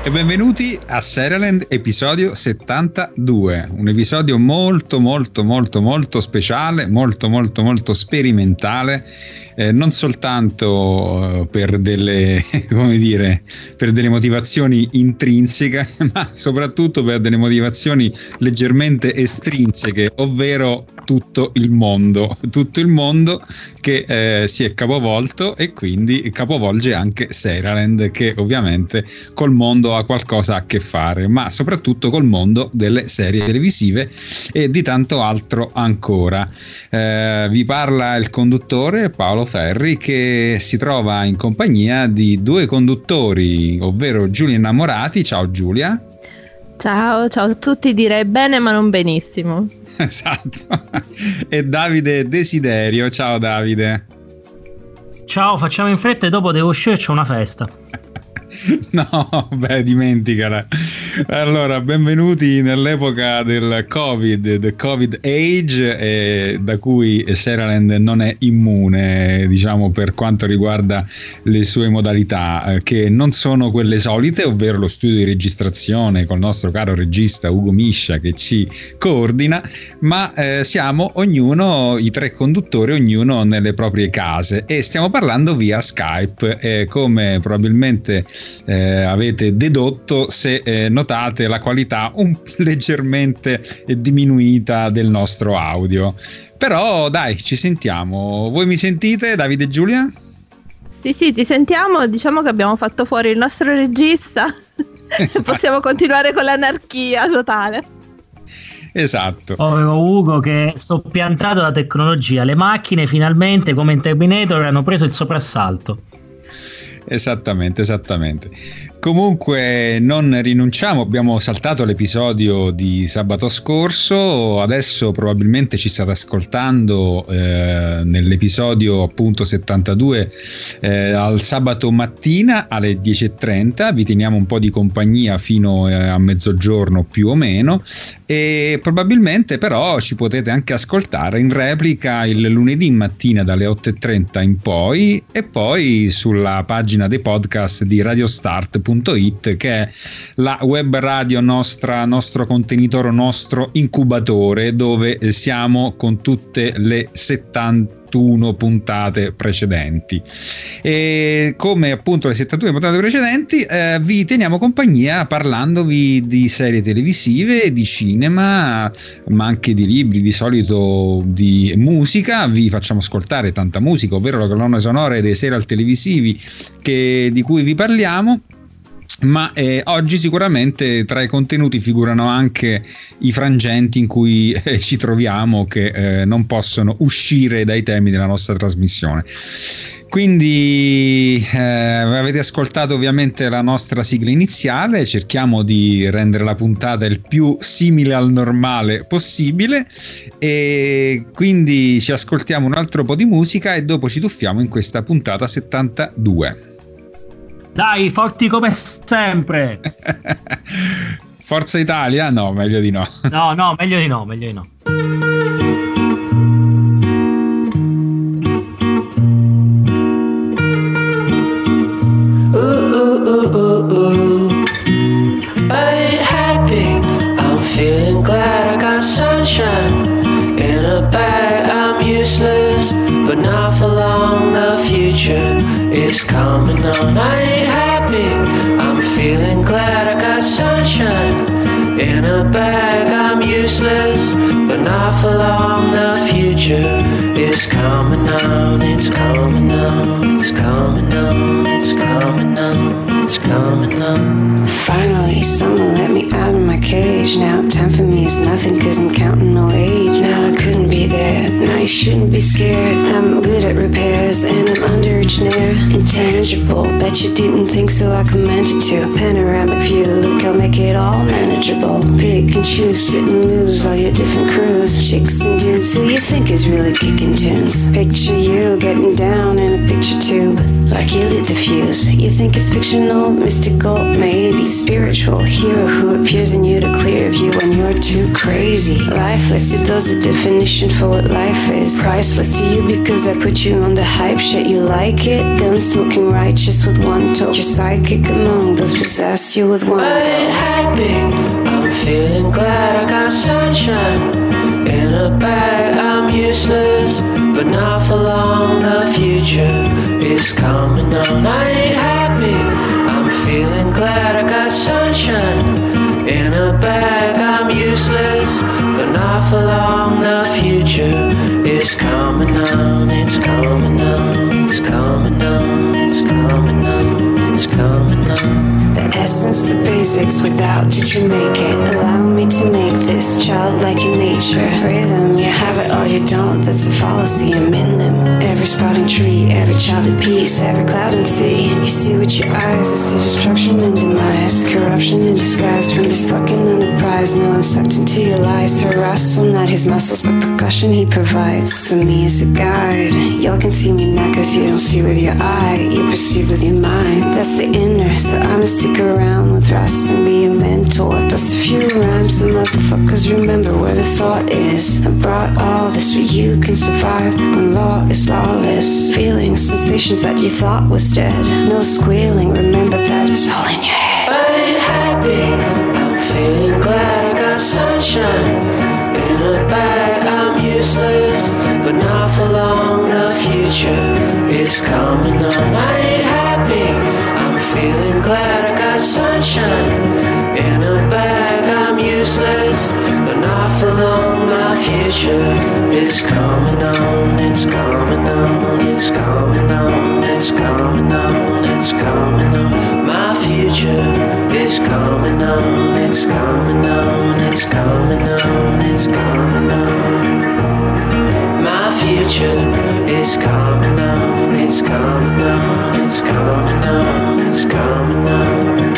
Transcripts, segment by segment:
E benvenuti a Serialand episodio 72, un episodio molto speciale, molto sperimentale, non soltanto per delle, per delle motivazioni intrinseche, ma soprattutto per delle motivazioni leggermente estrinseche, ovvero tutto il mondo che si è capovolto e quindi capovolge anche Serialand, che ovviamente col mondo ha qualcosa a che fare, ma soprattutto col mondo delle serie televisive e di tanto altro ancora. Vi parla il conduttore Paolo Ferri, che si trova in compagnia di due conduttori, ovvero Giulia Innamorati. Ciao Giulia. Ciao a tutti, direi bene ma non benissimo. Esatto. E Davide Desiderio. Ciao Davide. Ciao, facciamo in fretta e dopo devo uscire, c'è una festa. No, beh, dimenticala. Allora, benvenuti nell'epoca del Covid, the Covid age, da cui Serialand non è immune, diciamo, per quanto riguarda le sue modalità, che non sono quelle solite, ovvero lo studio di registrazione col nostro caro regista Ugo Miscia che ci coordina, ma siamo ognuno, i tre conduttori, ognuno nelle proprie case, e stiamo parlando via Skype, come probabilmente avete dedotto se notate la qualità leggermente diminuita del nostro audio. Però dai, ci sentiamo. Voi mi sentite, Davide e Giulia? Sì, ti sentiamo. Diciamo che abbiamo fatto fuori il nostro regista. Esatto. Possiamo continuare con l'anarchia totale. Esatto. Povero Ugo che è soppiantato dalla tecnologia. Le macchine finalmente, come in Terminator, hanno preso il soprassalto. Esattamente. Comunque non rinunciamo, abbiamo saltato l'episodio di sabato scorso, adesso probabilmente ci state ascoltando nell'episodio appunto 72 al sabato mattina alle 10:30, vi teniamo un po' di compagnia fino a mezzogiorno più o meno, e probabilmente però ci potete anche ascoltare in replica il lunedì mattina dalle 8:30 in poi, e poi sulla pagina dei podcast di radiostart.it, che è la web radio nostro contenitore, nostro incubatore, dove siamo con tutte le 71 puntate precedenti. E come appunto le 72 puntate precedenti, vi teniamo compagnia parlandovi di serie televisive, di cinema, ma anche di libri, di solito di musica. Vi facciamo ascoltare tanta musica, ovvero le colonne sonore dei serial televisivi di cui vi parliamo. Ma oggi sicuramente tra i contenuti figurano anche i frangenti in cui ci troviamo, che non possono uscire dai temi della nostra trasmissione. Quindi avete ascoltato ovviamente la nostra sigla iniziale, cerchiamo di rendere la puntata il più simile al normale possibile, e quindi ci ascoltiamo un altro po' di musica e dopo ci tuffiamo in questa puntata 72. Dai, forti come sempre. Forza Italia? No, meglio di no. No, meglio di no. I ain't happy, I'm feeling glad I got sunshine in a bag. I'm useless, but not for long. The future is coming on. I ain't happy, I'm feeling glad I got sunshine in a bag. I'm useless, but not for long. The future is coming on. It's coming on. It's coming on. It's coming on. It's coming on. Finally, someone let me out of my cage. Now time for me is nothing, cause I'm counting no age. Now I couldn't be there, now you shouldn't be scared. I'm good at repairs and I'm underage near intangible. Bet you didn't think so, I commend you to. Panoramic view, look, I'll make it all manageable. Pick and choose, sit and lose all your different crews. Chicks and dudes who you think is really kicking tunes. Picture you getting down in a picture tube. like you lit the fuse. You think it's fictional, mystical, maybe spiritual. Hero who appears in you to clear view when you're too crazy. Lifeless to those, the definition for what life is. Priceless to you because I put you on the hype shit. You like it? Gun smoking righteous with one toe. You're psychic among those possessed you with one go. I ain't happy, I'm feeling glad I got sunshine in a bag. I'm useless, but not for long. The future is coming on. I ain't happy, I'm feeling glad I got sunshine in a bag. I'm useless, but not for long. The future is coming on. It's coming on. It's coming on. It's coming on. It's coming on. The essence, the basics, without did you make it? Allow me to make this childlike in nature. Rhythm, you have it or you don't, that's a fallacy, I'm in them. Every sprouting tree, every child at peace, every cloud and sea. You see with your eyes, I see destruction and demise. Corruption in disguise from this fucking enterprise. Now I'm sucked into your lies. Her wrestle, not his muscles, but percussion he provides. For me as a guide, y'all can see me now cause you don't see with your eye. You perceive with your mind, that's the inner. So I'ma stick around with Russ and be a mentor. Plus a few rhymes so motherfuckers remember where the thought is. I brought all this so you can survive when law is lawless. Feelings, sensations that you thought was dead. No squealing, remember that it's all in your head. I ain't happy, I'm feeling glad I got sunshine in a bag. I'm useless, but not for long. The future is coming on. I ain't happy, I'm feeling glad I got sunshine in a bag. I'm useless, but not for long. My future is coming on. It's coming on. It's coming on. It's coming on. It's coming on. My future is coming on. It's coming on. It's coming on. It's coming on. My future is coming on. It's coming on. It's coming on. It's coming on.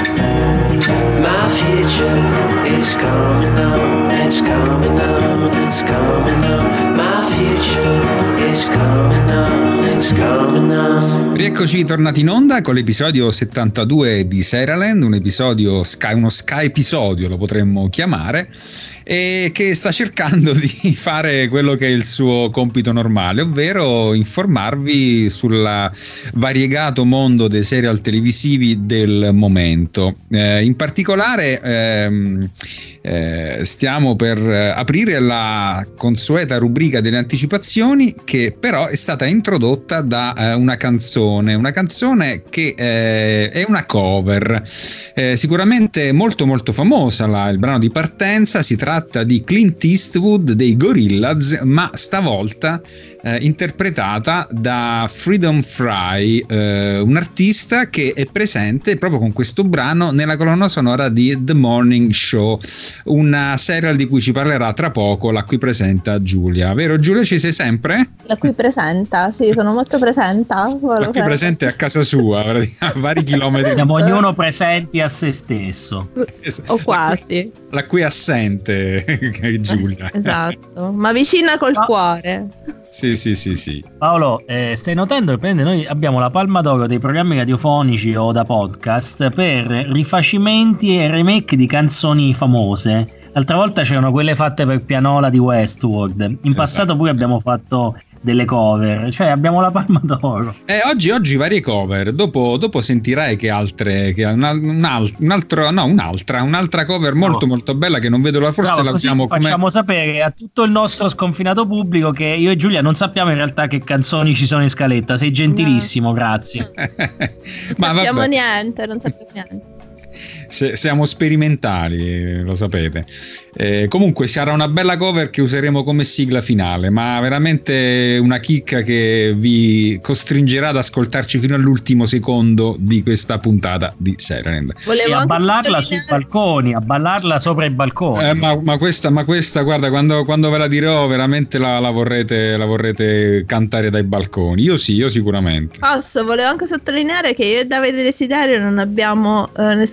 My future is coming on. It's coming on. It's coming on. My future is coming on. It's coming on. Rieccoci tornati in onda con l'episodio 72 di Seraland, un episodio uno Sky episodio lo potremmo chiamare, e che sta cercando di fare quello che è il suo compito normale, ovvero informarvi sul variegato mondo dei serial televisivi del momento. In particolare stiamo per aprire la consueta rubrica delle anticipazioni, che però è stata introdotta da una canzone che è una cover sicuramente molto molto famosa. Il brano di partenza, si tratta di Clint Eastwood dei Gorillaz, ma stavolta interpretata da Freedom Fry, un artista che è presente proprio con questo brano nella colonna sonora di The Morning Show, una serial di cui ci parlerà tra poco, la cui presenta Giulia. Vero Giulia, ci sei sempre? La cui presenta, sì, sono molto presenta. La cui presente a casa sua, a vari chilometri. Siamo ognuno presenti a se stesso. O quasi. La cui assente Giulia. Esatto, ma vicina col cuore. Sì. Paolo, stai notando che noi abbiamo la palma d'oro dei programmi radiofonici o da podcast per rifacimenti e remake di canzoni famose. L'altra volta c'erano quelle fatte per pianola di Westworld. In passato pure abbiamo fatto delle cover, cioè abbiamo la palma d'oro. Oggi varie cover. Dopo sentirai che altre, che un'altra cover molto molto bella che non vedo la forse la usiamo come. Facciamo sapere a tutto il nostro sconfinato pubblico che io e Giulia non sappiamo in realtà che canzoni ci sono in scaletta. Sei gentilissimo, grazie. Non sappiamo niente. Siamo sperimentali, lo sapete. Comunque sarà una bella cover che useremo come sigla finale, ma veramente una chicca che vi costringerà ad ascoltarci fino all'ultimo secondo di questa puntata di Seraland. E a ballarla sui balconi, a ballarla sopra i balconi. Ma questa guarda, quando ve la dirò veramente la vorrete cantare dai balconi. Io sicuramente. Volevo anche sottolineare che io e Davide Desiderio non abbiamo nessun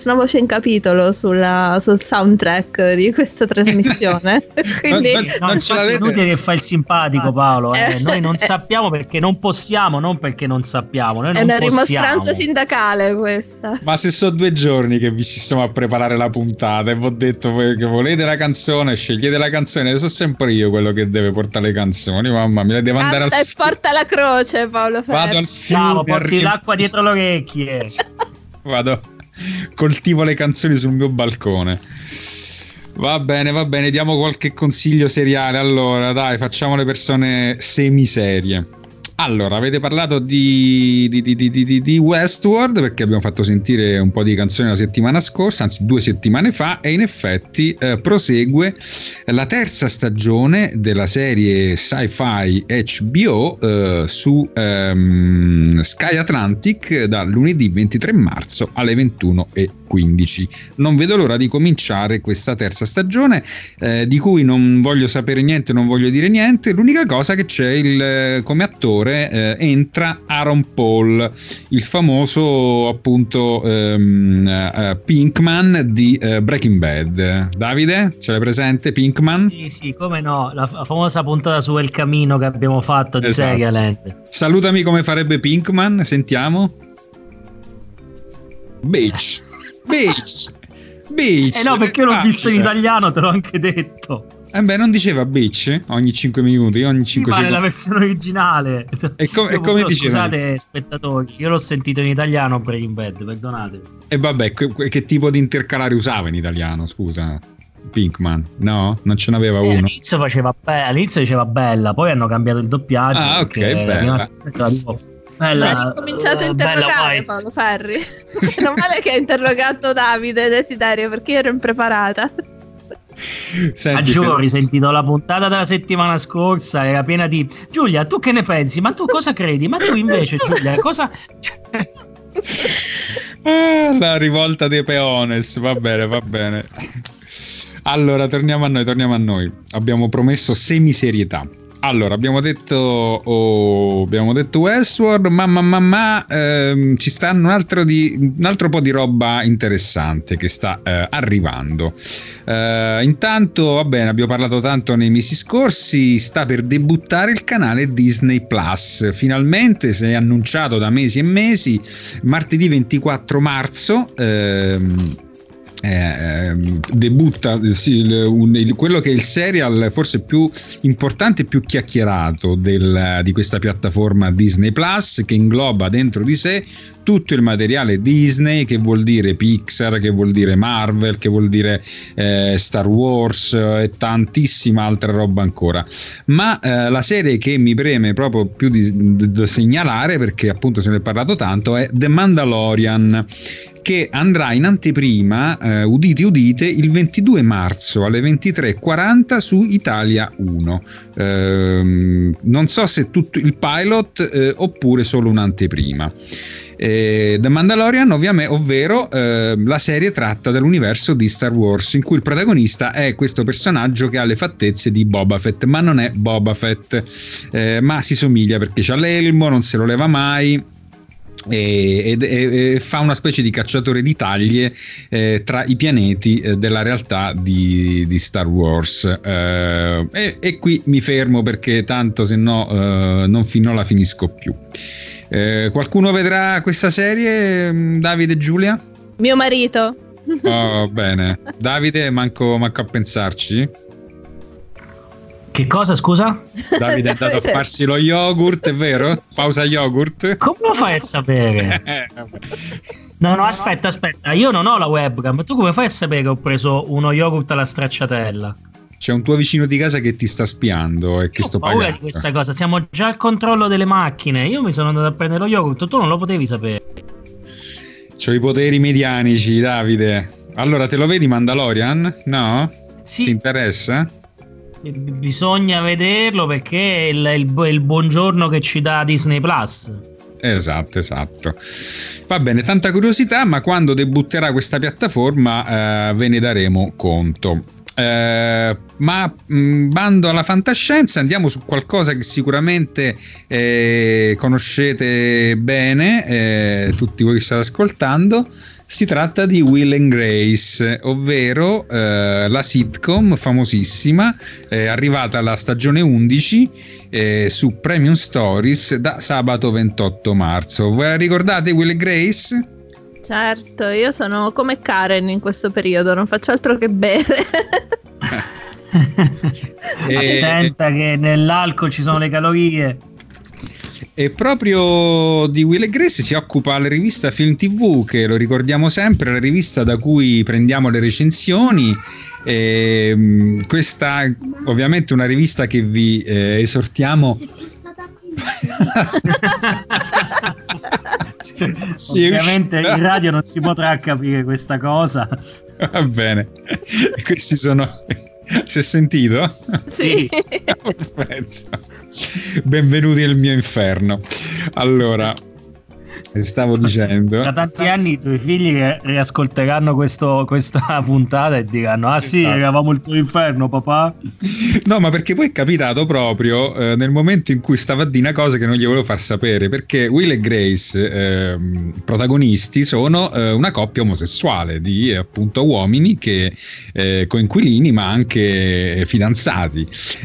una voce in capitolo sul soundtrack di questa trasmissione. Quindi non ce l'avete. È inutile che fa il simpatico, Paolo. Noi non sappiamo perché non possiamo, non perché non sappiamo. Noi è non una rimostranza possiamo. sindacale questa. Ma se so 2 giorni che vi ci stiamo a preparare la puntata e vi ho detto voi che volete la canzone, scegliete la canzone, so sempre io quello che deve portare le canzoni, mamma mia, devo andare al e porta la croce, Paolo Ferri. vado al fiume, porti l'acqua dietro le orecchie. vado, coltivo le canzoni sul mio balcone. Va bene, diamo qualche consiglio seriale. Allora, dai, facciamo le persone semiserie. Allora, avete parlato di Westworld, perché abbiamo fatto sentire un po' di canzoni la settimana scorsa, anzi 2 settimane fa, e in effetti prosegue la terza stagione della serie sci-fi HBO su Sky Atlantic dal lunedì 23 marzo alle 21:15. Non vedo l'ora di cominciare questa terza stagione, di cui non voglio sapere niente, non voglio dire niente. L'unica cosa che c'è come attore entra Aaron Paul, il famoso appunto Pinkman di Breaking Bad. Davide, ce l'hai presente Pinkman? Sì, come no, la famosa puntata su El Camino che abbiamo fatto di Serialand. Salutami come farebbe Pinkman, sentiamo. Beach. No, perché io l'ho visto in italiano, te l'ho anche detto. Non diceva bitch ogni 5 minuti, ogni 5 secondi. Ma è la versione originale. E come diceva? Scusate spettatori, io l'ho sentito in italiano Breaking Bad, perdonate. E vabbè, che tipo di intercalare usava in italiano, scusa? Pinkman, no? Non ce n'aveva uno. All'inizio diceva bella, poi hanno cambiato il doppiaggio. Ah, ok, bella. Ha cominciato a interrogare Paolo Ferri. Meno male che ha interrogato Davide Desiderio, perché io ero impreparata. Senti, ho risentito la puntata della settimana scorsa, era piena di Giulia, tu che ne pensi? Ma tu cosa credi? Ma tu invece, Giulia, cosa... La rivolta dei peones, va bene. Allora, torniamo a noi. Abbiamo promesso semiserietà. Allora, abbiamo detto Westworld, ma ci stanno un altro po' di roba interessante che sta arrivando. Intanto, va bene, abbiamo parlato tanto nei mesi scorsi, sta per debuttare il canale Disney Plus. Finalmente si è annunciato da mesi e mesi, martedì 24 marzo. Debutta quello che è il serial forse più importante e più chiacchierato di questa piattaforma Disney Plus, che ingloba dentro di sé tutto il materiale Disney, che vuol dire Pixar, che vuol dire Marvel, che vuol dire Star Wars e tantissima altra roba ancora. Ma la serie che mi preme proprio più di segnalare, perché appunto se ne è parlato tanto, è The Mandalorian, che andrà in anteprima, udite, il 22 marzo alle 23:40 su Italia 1. Non so se tutto il pilot oppure solo un'anteprima. The Mandalorian, ovvero la serie tratta dall'universo di Star Wars, in cui il protagonista è questo personaggio che ha le fattezze di Boba Fett, ma non è Boba Fett, ma si somiglia perché c'ha l'elmo, non se lo leva mai. E fa una specie di cacciatore di taglie tra i pianeti della realtà di Star Wars, e qui mi fermo perché tanto se no non la finisco più. Qualcuno vedrà questa serie? Davide e Giulia? Mio marito. Oh, bene. Davide manco a pensarci. Che cosa, scusa? Davide è andato a farsi lo yogurt, è vero? Pausa yogurt. Come lo fai a sapere? No, aspetta, io non ho la webcam, ma tu come fai a sapere che ho preso uno yogurt alla stracciatella? C'è un tuo vicino di casa che ti sta spiando e che sto pagando. Ho paura di questa cosa, siamo già al controllo delle macchine. Io mi sono andato a prendere lo yogurt, tu non lo potevi sapere. C'ho i poteri medianici, Davide. Allora, te lo vedi Mandalorian? No? Sì. Ti interessa? Bisogna vederlo perché è il buongiorno che ci dà Disney Plus. Esatto. Va bene, tanta curiosità, ma quando debutterà questa piattaforma ve ne daremo conto. Ma bando alla fantascienza, andiamo su qualcosa che sicuramente conoscete bene, tutti voi che state ascoltando. Si tratta di Will and Grace, ovvero la sitcom famosissima, arrivata alla stagione 11 su Premium Stories da sabato 28 marzo. Ve la ricordate Will and Grace? Certo, io sono come Karen in questo periodo, non faccio altro che bere. Attenta che nell'alcol ci sono le calorie. E proprio di Will and Grace si occupa la rivista Film TV, che lo ricordiamo sempre, la rivista da cui prendiamo le recensioni. Questa ovviamente una rivista che vi esortiamo. Ovviamente in radio non si potrà capire questa cosa. Va bene. Questi sono. Si è sentito? Sì. Perfetto. Benvenuti nel mio inferno. Allora, stavo dicendo, da tanti anni i tuoi figli riascolteranno questa puntata e diranno: ah sì, eravamo il tuo inferno, papà. No, ma perché poi è capitato proprio nel momento in cui stavo a dire una cosa che non gli volevo far sapere, perché Will e Grace, protagonisti, sono una coppia omosessuale di appunto uomini che coinquilini ma anche fidanzati,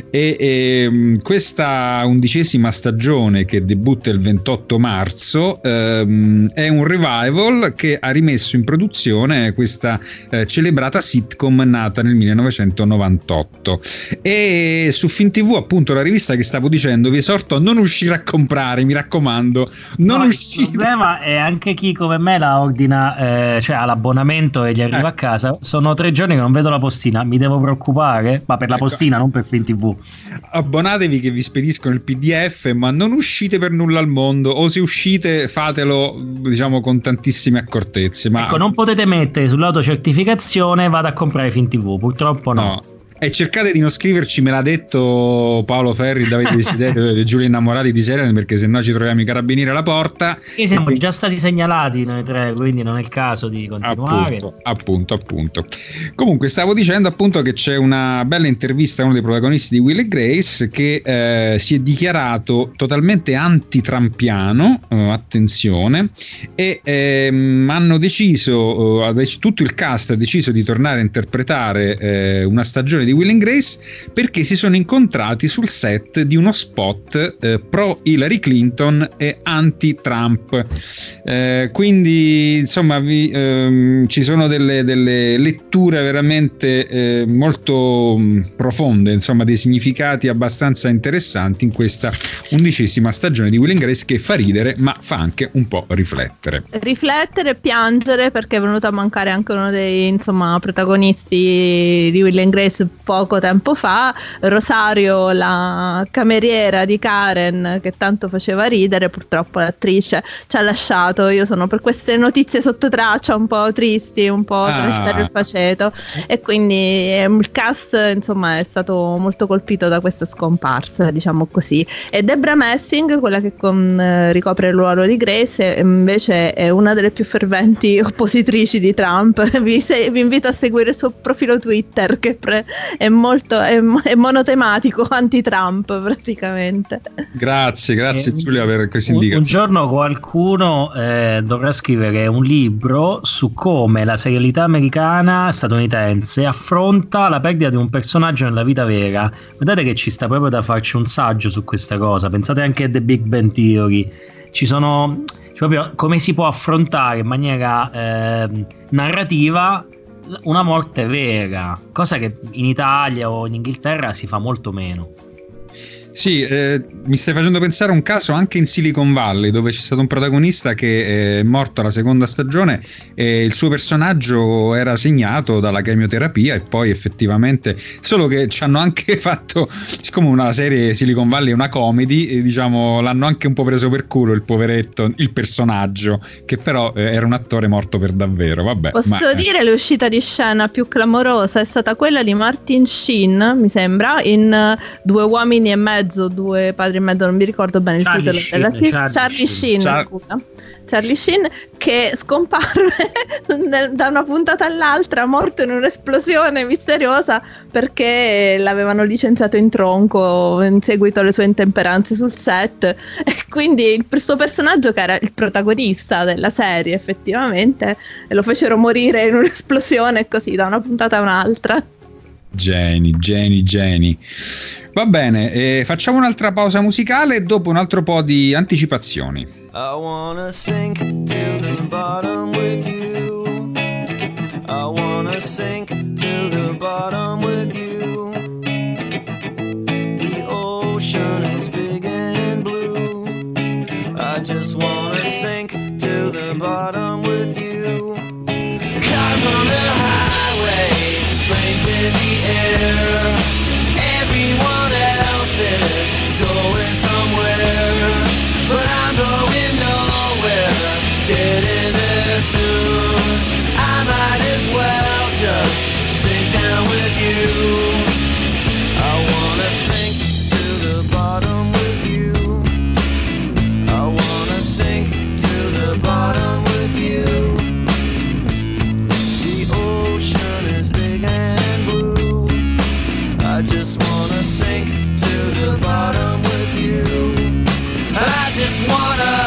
e questa 11ª stagione, che debutta il 28 marzo, è un revival che ha rimesso in produzione questa celebrata sitcom nata nel 1998. E su Film TV, appunto, la rivista che stavo dicendo, vi esorto a non uscire a comprare, mi raccomando, non uscite. Il problema è anche chi come me la ordina, cioè ha l'abbonamento e gli arriva a casa. Sono 3 giorni che non vedo la postina, mi devo preoccupare? Ma per la postina, non per Film TV. Abbonatevi che vi spediscono il PDF, ma non uscite per nulla al mondo, o se uscite fatelo, diciamo, con tantissime accortezze. Ma ecco, non potete mettere sull'autocertificazione vado a comprare Film TV, purtroppo no. E cercate di non scriverci me l'ha detto Paolo Ferri, Davide Desiderio e Giulio Innamorati di Serena, perché sennò ci troviamo i carabinieri alla porta. E siamo già stati segnalati noi 3, quindi non è il caso di continuare. Appunto. Comunque stavo dicendo appunto che c'è una bella intervista a uno dei protagonisti di Will e Grace che si è dichiarato totalmente anti-trumpiano, attenzione, e hanno deciso, tutto il cast ha deciso di tornare a interpretare una stagione di Will and Grace perché si sono incontrati sul set di uno spot pro Hillary Clinton e anti-Trump, quindi insomma ci sono delle letture veramente molto profonde, insomma dei significati abbastanza interessanti in questa 11ª stagione di Will and Grace, che fa ridere ma fa anche un po' riflettere e piangere, perché è venuto a mancare anche uno dei protagonisti di Will and Grace poco tempo fa, Rosario, la cameriera di Karen, che tanto faceva ridere. Purtroppo l'attrice ci ha lasciato. Io sono per queste notizie sotto traccia un po' tristi, un po' tristare il faceto, e quindi il cast insomma è stato molto colpito da questa scomparsa, diciamo così. E Debra Messing, quella che ricopre il ruolo di Grace, invece è una delle più ferventi oppositrici di Trump. Vi invito a seguire il suo profilo Twitter, che è monotematico, anti-Trump praticamente. Grazie Giulia per questa indicazione. Un giorno qualcuno dovrà scrivere un libro su come la serialità americana statunitense affronta la perdita di un personaggio nella vita vera. Guardate che ci sta proprio da farci un saggio su questa cosa. Pensate anche a The Big Bang Theory. Ci sono proprio come si può affrontare in maniera narrativa una morte vera, cosa che in Italia o in Inghilterra si fa molto meno. Sì, mi stai facendo pensare a un caso anche in Silicon Valley, dove c'è stato un protagonista che è morto alla 2ª stagione e il suo personaggio era segnato dalla chemioterapia, e poi effettivamente, solo che ci hanno anche fatto, siccome una serie Silicon Valley è una comedy, diciamo, l'hanno anche un po' preso per culo il poveretto, il personaggio, che però era un attore morto per davvero. Vabbè, posso dire l'uscita di scena più clamorosa è stata quella di Martin Sheen, mi sembra, in 2 uomini e mezzo mezzo, due padri e mezzo, non mi ricordo bene il titolo della serie. Charlie Sheen, scusa. Charlie Sheen, che scomparve da una puntata all'altra, morto in un'esplosione misteriosa perché l'avevano licenziato in tronco in seguito alle sue intemperanze sul set, e quindi il suo personaggio, che era il protagonista della serie effettivamente, lo fecero morire in un'esplosione così da una puntata a un'altra. Geni. Va bene, facciamo un'altra pausa musicale e dopo un altro po' di anticipazioni. I wanna sink to the bottom with you. I wanna sink to the bottom with you. The ocean is big and blue. I just wanna sink to the bottom with you. Cars on the highway, planes in the air. Everyone else is going somewhere, but I'm going nowhere. Getting there soon. I might as well just sink down with you. I wanna sink to the bottom with you. I wanna sink to the bottom with you. The ocean is big and blue. I just wanna sink to the bottom with you. I just wanna.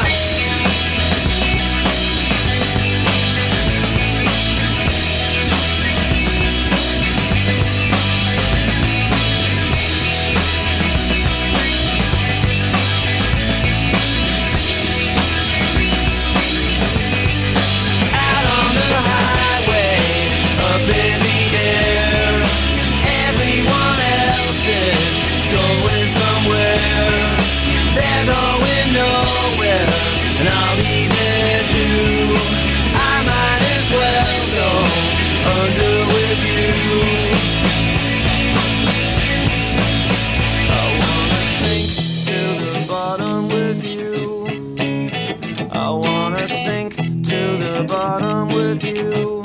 Out on the highway, up in the air. Everyone else is going somewhere. They're going nowhere, and I'll be there too. I might as well go under with you. I wanna sink to the bottom with you. I wanna sink to the bottom with you.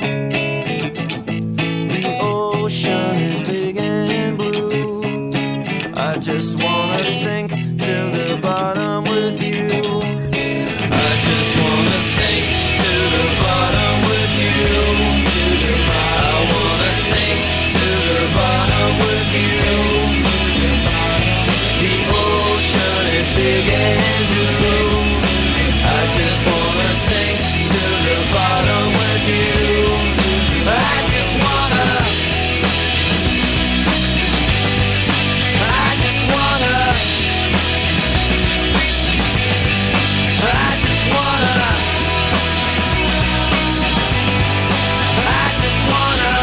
The ocean is big and blue. I just wanna sink to the bottom with you. I just wanna sink to the bottom with you. I wanna sink to the bottom with you. The ocean is big and blue. I just wanna sink to the bottom with you. I just wanna. I just wanna. I just wanna. I just wanna.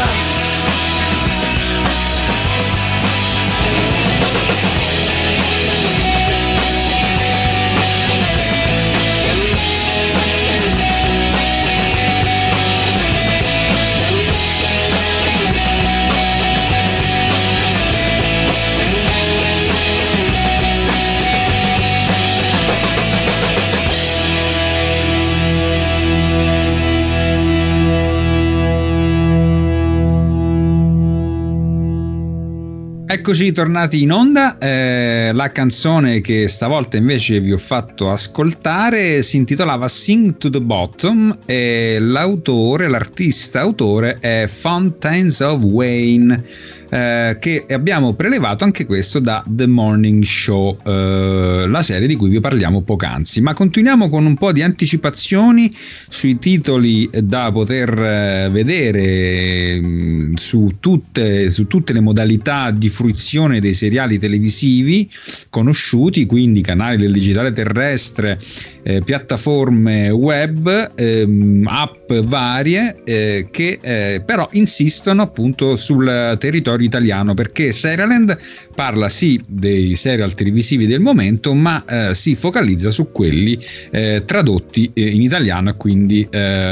Eccoci tornati in onda. La canzone che stavolta invece vi ho fatto ascoltare si intitolava Sing to the Bottom e l'artista autore è Fountains of Wayne, che abbiamo prelevato anche questo da The Morning Show, la serie di cui vi parliamo poc'anzi. Ma continuiamo con un po' di anticipazioni sui titoli da poter vedere su tutte le modalità di fruizione dei seriali televisivi conosciuti, quindi canali del digitale terrestre, piattaforme web, app varie, che però insistono appunto sul territorio italiano, perché Serialand parla sì dei serial televisivi del momento, ma si focalizza su quelli tradotti in italiano e quindi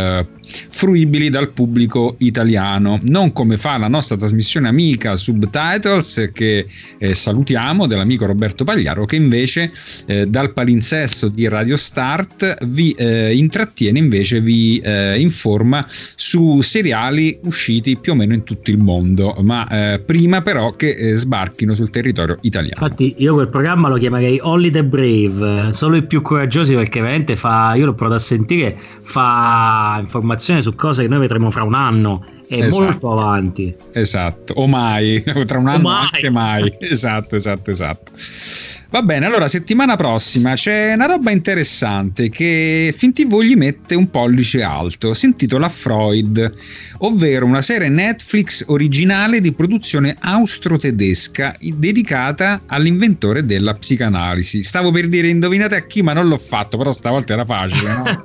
fruibili dal pubblico italiano, non come fa la nostra trasmissione amica Subtitles, che salutiamo, dell'amico Roberto Pagliaro, che invece dal palinsesto di Radio Start vi intrattiene, invece vi informa su seriali usciti più o meno in tutto il mondo, ma prima però che sbarchino sul territorio italiano. Infatti io quel programma lo chiamerei Only the Brave, solo i più coraggiosi, perché veramente io l'ho provato a sentire, fa informazione su cose che noi vedremo fra un anno, è molto avanti. Esatto, o mai, tra un anno anche mai. Esatto. Va bene, allora settimana prossima c'è una roba interessante che FinTV gli mette un pollice alto, si intitola Freud, ovvero una serie Netflix originale di produzione austro-tedesca dedicata all'inventore della psicanalisi. Stavo per dire indovinate a chi, ma non l'ho fatto, però stavolta era facile, no?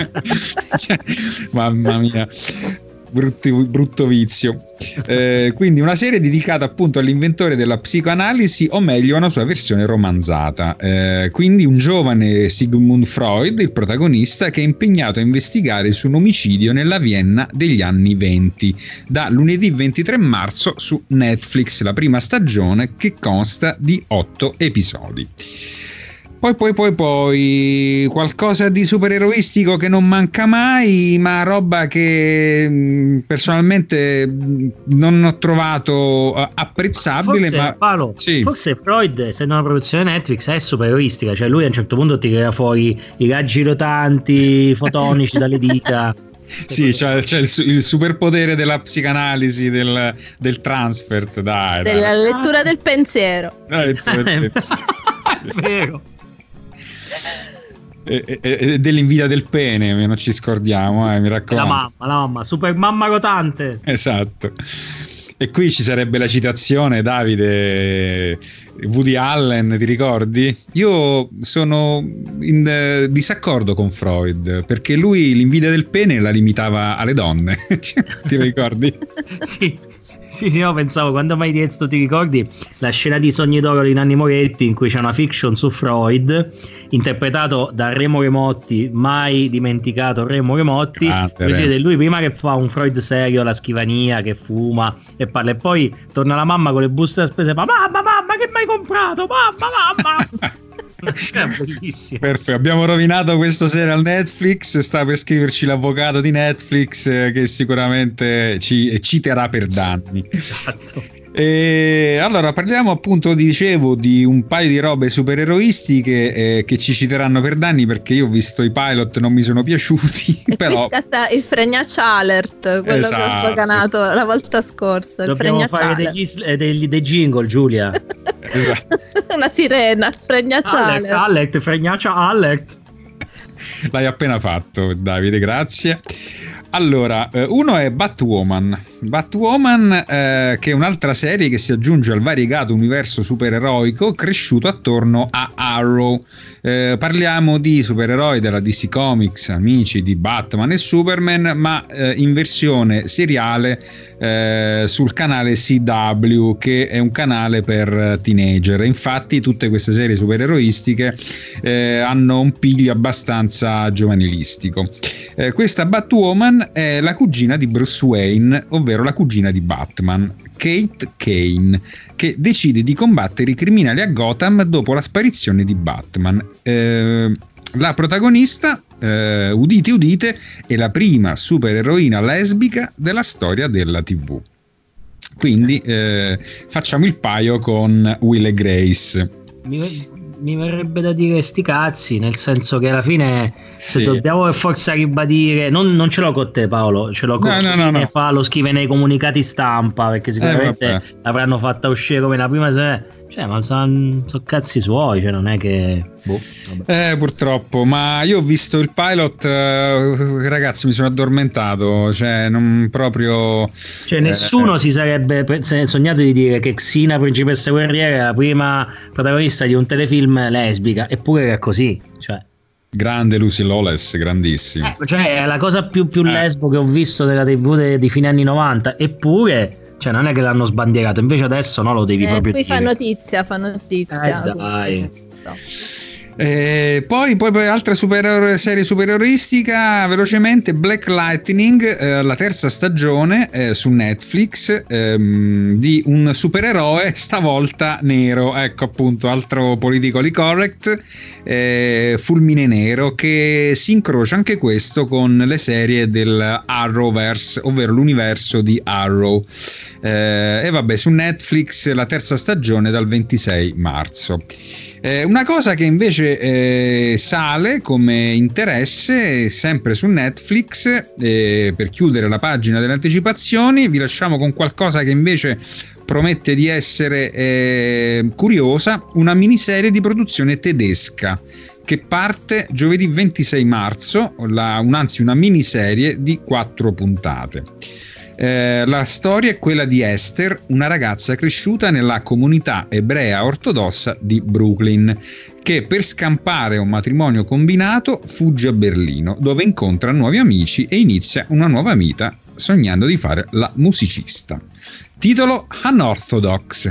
Mamma mia, brutto vizio. Quindi una serie dedicata appunto all'inventore della psicoanalisi, o meglio a una sua versione romanzata. Quindi un giovane Sigmund Freud, il protagonista, che è impegnato a investigare su un omicidio nella Vienna degli anni 20, da lunedì 23 marzo su Netflix, la prima stagione, che consta di 8 episodi. Poi qualcosa di supereroistico che non manca mai, ma roba che personalmente non ho trovato apprezzabile. Forse Freud, essendo una produzione Netflix, è supereroistica, cioè lui a un certo punto tira fuori i raggi rotanti fotonici dalle dita. Sì, c'è il superpotere della psicanalisi, del transfert, della lettura del pensiero. È vero. E dell'invidia del pene, non ci scordiamo, mi raccomando. La mamma, super mamma rotante. Esatto. E qui ci sarebbe la citazione, Davide, Woody Allen, ti ricordi? Io sono in disaccordo con Freud, perché lui l'invidia del pene la limitava alle donne. Ti ricordi? Sì, io pensavo, quando mai detto, ti ricordi la scena di Sogni d'oro di Nanni Moretti, in cui c'è una fiction su Freud interpretato da Remo Remotti, mai dimenticato Remo Remotti, così vede lui prima che fa un Freud serio alla scrivania, che fuma e parla, e poi torna la mamma con le buste da spesa e fa mamma che mi hai comprato, mamma. Bellissimo. Perfetto, abbiamo rovinato questo serial Netflix, sta per scriverci l'avvocato di Netflix, che sicuramente ci terrà per danni. Esatto. E allora parliamo, appunto, dicevo, di un paio di robe supereroistiche che ci citeranno per danni, perché io ho visto i pilot, non mi sono piaciuti. E però qui scatta il fregnaccia alert, quello che ho sdoganato la volta scorsa. Dobbiamo fare dei jingle, Giulia. Esatto. Una sirena, fregnaccia alert. Fregnaccia alert. L'hai appena fatto, Davide, grazie. Allora, uno è Batwoman, che è un'altra serie che si aggiunge al variegato universo supereroico cresciuto attorno a Arrow. Parliamo di supereroi della DC Comics, amici di Batman e Superman, ma in versione seriale sul canale CW, che è un canale per teenager. Infatti tutte queste serie supereroistiche hanno un piglio abbastanza giovanilistico. Questa Batwoman è la cugina di Bruce Wayne, ovvero la cugina di Batman, Kate Kane, che decide di combattere i criminali a Gotham dopo la sparizione di Batman. La protagonista, udite, è la prima supereroina lesbica della storia della TV. Quindi facciamo il paio con Will e Grace. Mi verrebbe da dire sti cazzi, nel senso che alla fine se dobbiamo per forza ribadire, non ce l'ho con te, Paolo, ce l'ho con chi fa, lo scrive nei comunicati stampa, perché sicuramente l'avranno fatta uscire come la prima serie. Cioè, ma sono cazzi suoi, cioè non è che purtroppo, ma io ho visto il pilot, ragazzi, mi sono addormentato, cioè non proprio, cioè nessuno si sarebbe sognato di dire che Xena, principessa guerriera, è la prima protagonista di un telefilm lesbica, eppure era così, cioè grande Lucy Lawless, grandissima, cioè è la cosa più lesbo che ho visto della TV di fine anni 90, eppure cioè non è che l'hanno sbandierato, invece adesso no, lo devi proprio qui dire. fa notizia dai. Poi altra serie supereroistica velocemente, Black Lightning, la terza stagione su Netflix, di un supereroe stavolta nero, ecco appunto, altro politically correct, fulmine nero, che si incrocia anche questo con le serie del Arrowverse, ovvero l'universo di Arrow, e vabbè, su Netflix la terza stagione dal 26 marzo. Una cosa che invece sale come interesse sempre su Netflix, per chiudere la pagina delle anticipazioni vi lasciamo con qualcosa che invece promette di essere curiosa, una miniserie di produzione tedesca che parte giovedì 26 marzo, anzi una miniserie di 4 puntate. La storia è quella di Esther, una ragazza cresciuta nella comunità ebrea ortodossa di Brooklyn, che per scampare un matrimonio combinato fugge a Berlino, dove incontra nuovi amici e inizia una nuova vita sognando di fare la musicista. Titolo Unorthodox.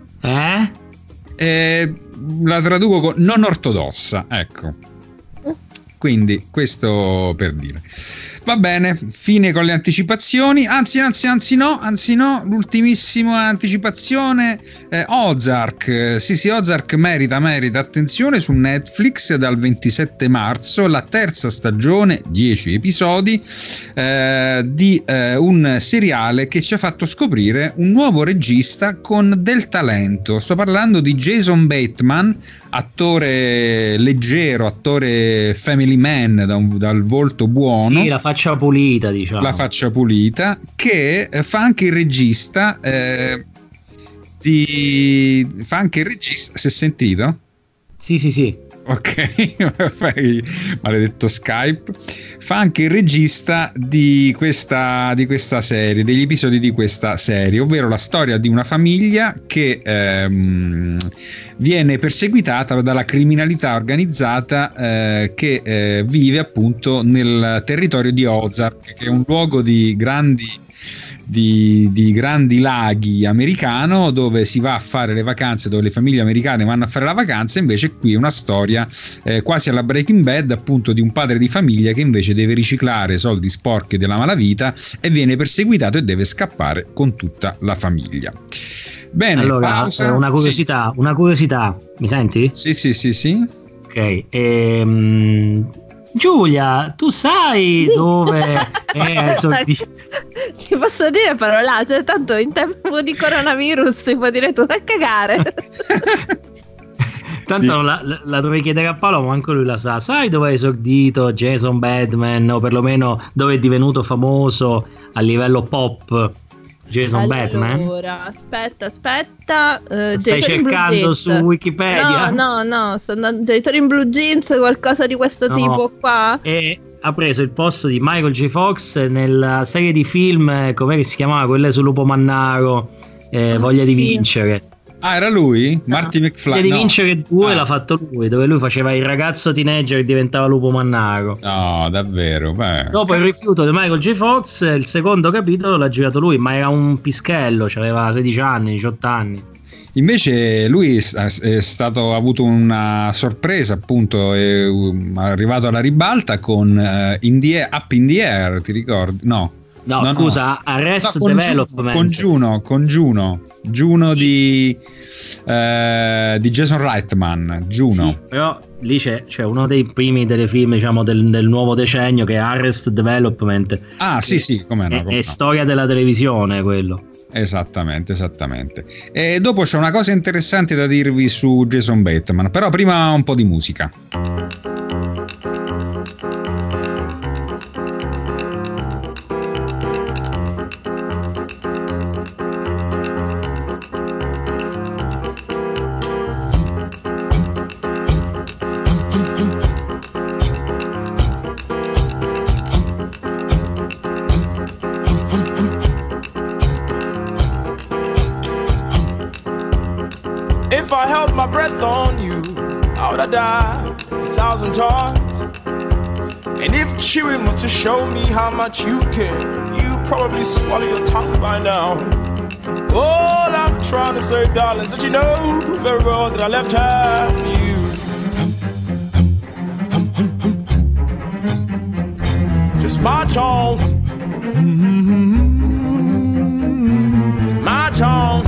La traduco con non ortodossa, ecco. Quindi questo per dire. Va bene, fine con le anticipazioni. Anzi no, l'ultimissima anticipazione, Ozark. Sì, Ozark merita attenzione, su Netflix dal 27 marzo, la terza stagione, 10 episodi, di un seriale che ci ha fatto scoprire un nuovo regista con del talento. Sto parlando di Jason Bateman, attore leggero, attore family man, dal volto buono. Sì, la faccia pulita, diciamo. La faccia pulita, che fa anche il regista si è sentito? Sì. Ok, maledetto Skype. Fa anche il regista di questa serie, degli episodi di questa serie, ovvero la storia di una famiglia che viene perseguitata dalla criminalità organizzata che vive appunto nel territorio di Ozark, che è un luogo di grandi laghi americano, dove si va a fare le vacanze, dove le famiglie americane vanno a fare la vacanza. Invece qui è una storia quasi alla Breaking Bad, appunto, di un padre di famiglia che invece deve riciclare soldi sporchi della malavita e viene perseguitato e deve scappare con tutta la famiglia. Bene, allora, pausa. Una curiosità, mi senti? Sì. Ok, Giulia, tu sai dove è Ti posso dire parolacce, tanto in tempo di coronavirus si può dire tu, vai cagare. Tanto la dovevi chiedere a Paolo, ma anche lui la sa. Sai dove è esordito Jason Bateman, o perlomeno dove è divenuto famoso a livello pop Jason Bateman? Allora, aspetta. Stai cercando su Wikipedia? No, sto andando Genitori in Blue Jeans, qualcosa di questo tipo qua. E ha preso il posto di Michael J. Fox nella serie di film, come si chiamava, quelle su Lupo Mannaro, Voglia di vincere. Ah, era lui? Marty McFly? Voglia di vincere 2 l'ha fatto lui, dove lui faceva il ragazzo teenager e diventava Lupo Mannaro. No, davvero? Beh. Dopo il rifiuto di Michael J. Fox, il secondo capitolo l'ha girato lui, ma era un pischello, aveva 16 anni, 18 anni. Invece lui ha avuto una sorpresa, appunto, è arrivato alla ribalta con Up in the Air, ti ricordi? No, scusa, Arrested Development. Con Juno di Jason Reitman, Juno. Sì, però lì c'è uno dei primi telefilm, diciamo, del nuovo decennio, che è Arrested Development. Ah, sì, come no. È storia della televisione, quello. Esattamente. E dopo c'è una cosa interessante da dirvi su Jason Bateman, però prima un po' di musica. Die 1,000 times, and if chewing was to show me how much you care, you probably swallow your tongue by now. All I'm trying to say, darling, is that you know very well that I left half for you. March on. March on.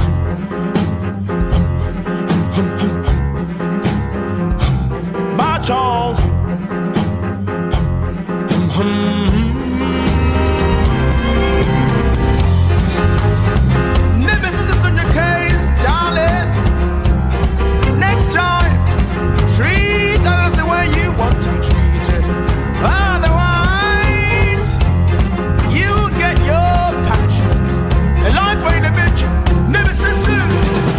March on. Nemesis is in your case, darling. Next time, treat others the way you want to be treated. Otherwise, you get your punishment. And life ain't a bitch. Nemesis is.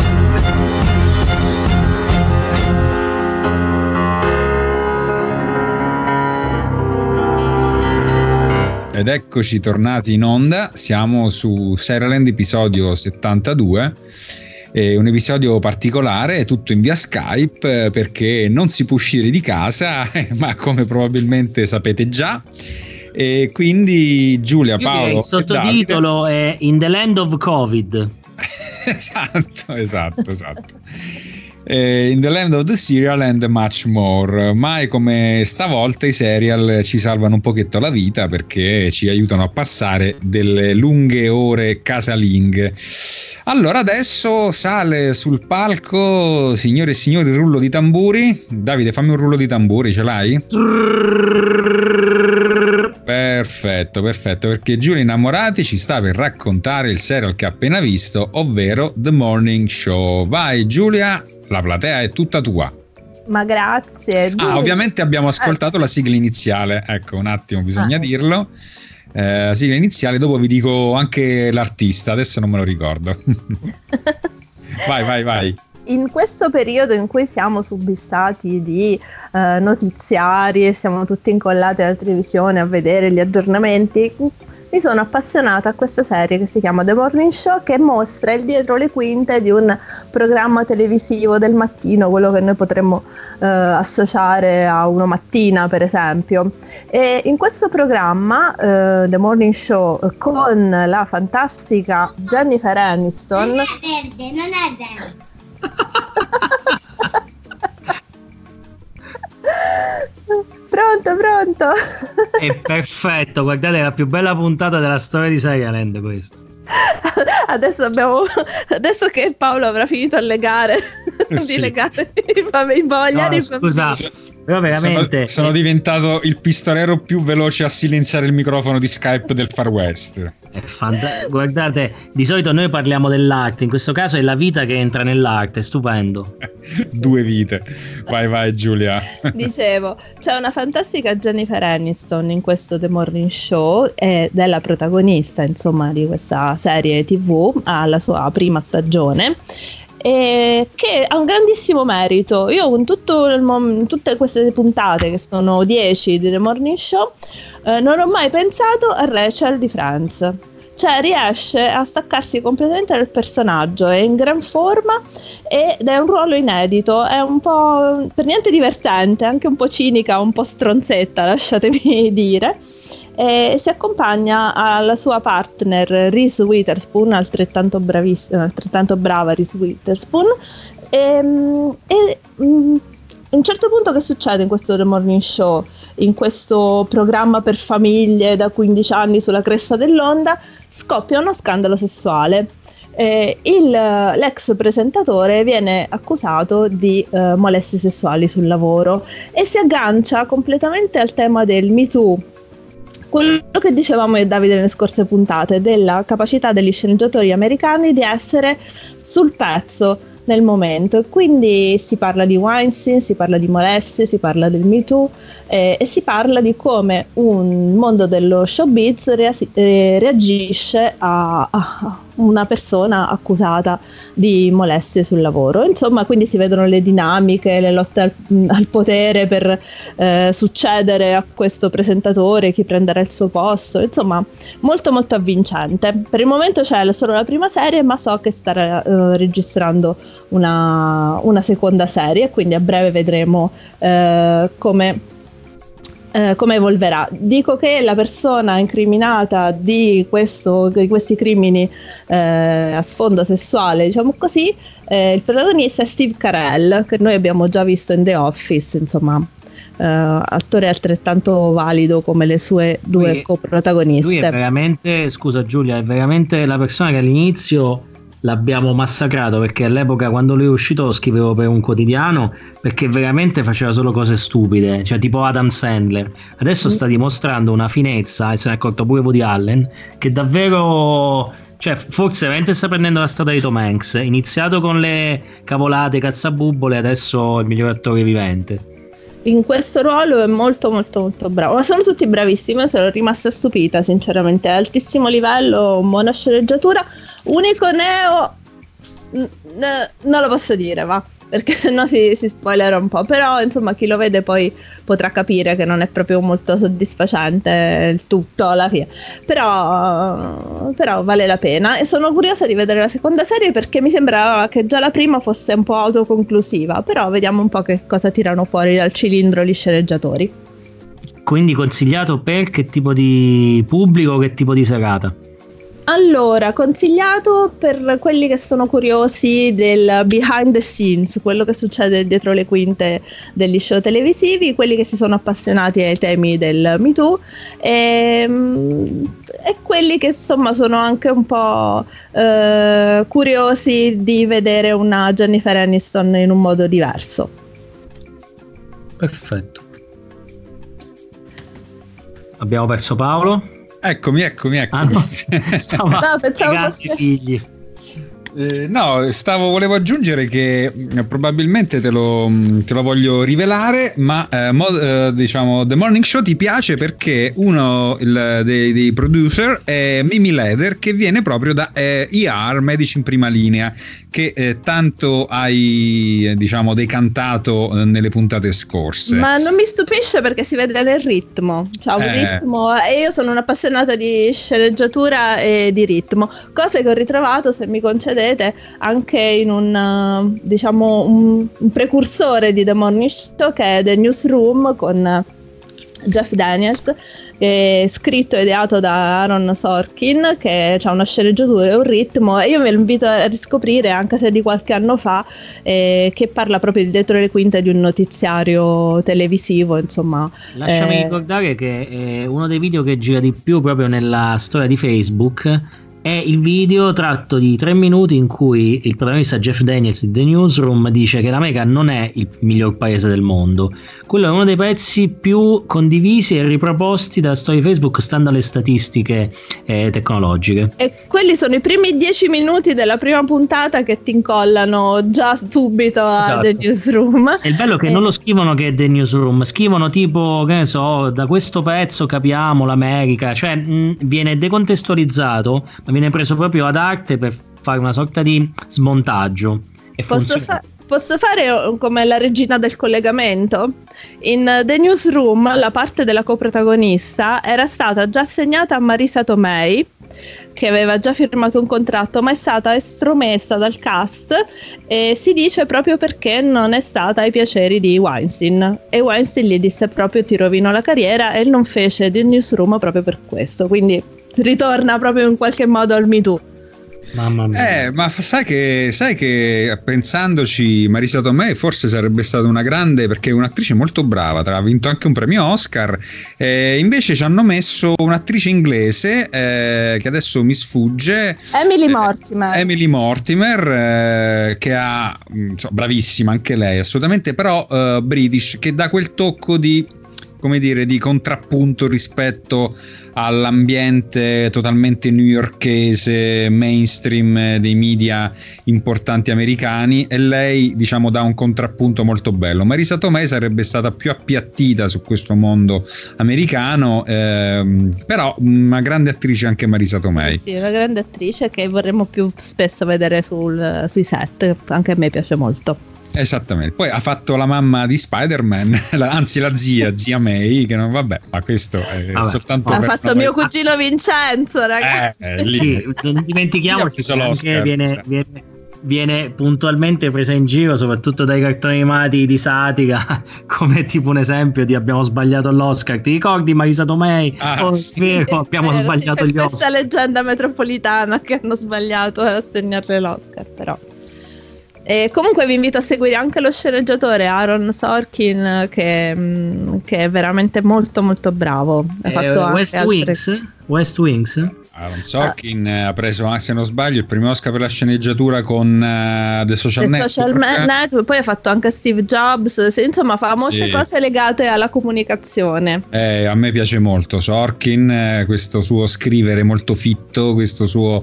Ed eccoci tornati in onda, siamo su Serialand episodio 72, un episodio particolare, tutto in via Skype perché non si può uscire di casa, ma come probabilmente sapete già, e quindi Giulia, Paolo, il sottotitolo è In the Land of Covid. esatto. In the Land of the Serial and much more. Mai come stavolta i serial ci salvano un pochetto la vita perché ci aiutano a passare delle lunghe ore casalinghe. Allora adesso sale sul palco, signore e signori, il rullo di tamburi. Davide, fammi un rullo di tamburi, ce l'hai? Perfetto, perché Giulia Innamorati ci sta per raccontare il serial che ha appena visto, ovvero The Morning Show. Vai Giulia, la platea è tutta tua. Ma grazie. Ovviamente abbiamo ascoltato la sigla iniziale, ecco, un attimo, bisogna dirlo. La sigla iniziale, dopo vi dico anche l'artista, adesso non me lo ricordo. Vai. In questo periodo in cui siamo subissati di notiziari e siamo tutti incollati alla televisione a vedere gli aggiornamenti, mi sono appassionata a questa serie che si chiama The Morning Show, che mostra il dietro le quinte di un programma televisivo del mattino, quello che noi potremmo associare a Uno Mattina per esempio. E in questo programma The Morning Show, con la fantastica Jennifer Aniston, non è verde. Pronto. È perfetto, guardate, è la più bella puntata della storia di Serialand questa. Adesso che Paolo avrà finito a legare di legare i bogliari, scusa, però veramente sono diventato il pistolero più veloce a silenziare il microfono di Skype del Far West. Guardate, di solito noi parliamo dell'arte, in questo caso è la vita che entra nell'arte, è stupendo. 2 vite. Vai Giulia. Dicevo, c'è una fantastica Jennifer Aniston in questo The Morning Show ed è la protagonista, insomma, di questa serie TV alla sua prima stagione, che ha un grandissimo merito. Io con tutte queste puntate, che sono 10 di The Morning Show, non ho mai pensato a Rachel di Friends. Cioè riesce a staccarsi completamente dal personaggio, è in gran forma ed è un ruolo inedito, è un po' per niente divertente, anche un po' cinica, un po' stronzetta, lasciatemi dire. E si accompagna alla sua partner Reese Witherspoon, altrettanto brava Reese Witherspoon, e a un certo punto che succede in questo The Morning Show, in questo programma per famiglie da 15 anni sulla cresta dell'onda, scoppia uno scandalo sessuale. L'ex presentatore viene accusato di molestie sessuali sul lavoro e si aggancia completamente al tema del Me Too. Quello che dicevamo io e Davide nelle scorse puntate, della capacità degli sceneggiatori americani di essere sul pezzo nel momento, e quindi si parla di Weinstein, si parla di molestie, si parla del Me Too, e si parla di come un mondo dello showbiz reagisce a una persona accusata di molestie sul lavoro. Insomma, quindi si vedono le dinamiche, le lotte al potere per succedere a questo presentatore, chi prenderà il suo posto. Insomma, molto molto avvincente. Per il momento c'è solo la prima serie, ma so che sta registrando una seconda serie, quindi a breve vedremo come evolverà. Dico che la persona incriminata di questi crimini a sfondo sessuale, diciamo così, il protagonista è Steve Carell, che noi abbiamo già visto in The Office, insomma, attore altrettanto valido come le sue due coprotagoniste. Lui è veramente, scusa Giulia, è veramente la persona che all'inizio l'abbiamo massacrato, perché all'epoca quando lui è uscito lo scrivevo per un quotidiano, perché veramente faceva solo cose stupide, cioè tipo Adam Sandler. Adesso sta dimostrando una finezza, e se ne è accorto pure Woody Allen, che davvero, cioè forse veramente sta prendendo la strada di Tom Hanks, iniziato con le cavolate cazzabubbole, adesso è il miglior attore vivente. In questo ruolo è molto molto molto bravo, ma sono tutti bravissimi. Io sono rimasta stupita sinceramente, altissimo livello, buona sceneggiatura. Unico neo non lo posso dire, va, perché sennò si spoilerà un po', però insomma chi lo vede poi potrà capire che non è proprio molto soddisfacente il tutto alla fine, però vale la pena, e sono curiosa di vedere la seconda serie perché mi sembrava che già la prima fosse un po' autoconclusiva, però vediamo un po' che cosa tirano fuori dal cilindro gli sceneggiatori. Quindi consigliato per che tipo di pubblico, che tipo di serata? Allora, consigliato per quelli che sono curiosi del behind the scenes, quello che succede dietro le quinte degli show televisivi, quelli che si sono appassionati ai temi del Me Too e quelli che insomma sono anche un po' curiosi di vedere una Jennifer Aniston in un modo diverso. Perfetto. Abbiamo perso Paolo? Eccomi. Ah, no, pensavo fosse... figli. Volevo aggiungere che probabilmente te lo voglio rivelare, ma diciamo The Morning Show ti piace perché uno dei producer è Mimi Leder, che viene proprio da ER, Medici in Prima Linea, che tanto hai diciamo decantato nelle puntate scorse. Ma non mi stupisce perché si vede nel ritmo, c'ha un ritmo, e io sono un'appassionata di sceneggiatura e di ritmo, cose che ho ritrovato, se mi concedete, anche in un diciamo un precursore di The Morning Show, che è The Newsroom con Jeff Daniels, che è scritto e ideato da Aaron Sorkin, che ha una sceneggiatura e un ritmo, e io ve lo invito a riscoprire, anche se di qualche anno fa, che parla proprio di dietro le quinte di un notiziario televisivo, insomma. Lasciami ricordare che è uno dei video che gira di più proprio nella storia di Facebook. È il video tratto di 3 minuti in cui il protagonista Jeff Daniels di The Newsroom dice che l'America non è il miglior paese del mondo. Quello è uno dei pezzi più condivisi e riproposti dalla storia di Facebook, stando alle statistiche tecnologiche. E quelli sono i primi 10 minuti della prima puntata che ti incollano già subito a The Newsroom. E il bello è che non lo scrivono che è The Newsroom, scrivono tipo, che ne so, da questo pezzo capiamo l'America, cioè viene decontestualizzato, ma viene preso proprio ad arte per fare una sorta di smontaggio. E posso fare come la regina del collegamento? In The Newsroom la parte della coprotagonista era stata già assegnata a Marisa Tomei, che aveva già firmato un contratto, ma è stata estromessa dal cast, e si dice proprio perché non è stata ai piaceri di Weinstein, e Weinstein gli disse proprio: ti rovino la carriera, e non fece The Newsroom proprio per questo, quindi ritorna proprio in qualche modo al Me Too. Mamma mia. Ma sai che pensandoci, Marisa Tomei forse sarebbe stata una grande, perché è un'attrice molto brava, ha vinto anche un premio Oscar, invece ci hanno messo un'attrice inglese che adesso mi sfugge, Emily Mortimer, che ha bravissima anche lei assolutamente, però British, che dà quel tocco di, come dire, di contrappunto rispetto all'ambiente totalmente newyorkese mainstream dei media importanti americani, e lei diciamo dà un contrappunto molto bello. Marisa Tomei sarebbe stata più appiattita su questo mondo americano, però una grande attrice anche Marisa Tomei. Sì, una grande attrice che vorremmo più spesso vedere sui set, anche a me piace molto. Esattamente, poi ha fatto la mamma di Spider-Man, anzi la zia May, che non, vabbè, ma questo è soltanto ha fatto mio cugino Vincenzo, ragazzi. Sì, non dimentichiamoci che viene puntualmente presa in giro, soprattutto dai cartoni animati di satira, come tipo un esempio di abbiamo sbagliato l'Oscar, ti ricordi Marisa Tomei? Vero, abbiamo sbagliato gli Oscar. Questa leggenda metropolitana che hanno sbagliato a assegnarle l'Oscar, però E comunque vi invito a seguire anche lo sceneggiatore Aaron Sorkin, che è veramente molto molto bravo. Ha fatto West Wings? Aaron Sorkin ha preso, se non sbaglio, il primo Oscar per la sceneggiatura con The Social Network. Poi ha fatto anche Steve Jobs, insomma fa molte cose legate alla comunicazione. A me piace molto Sorkin, questo suo scrivere molto fitto, questo suo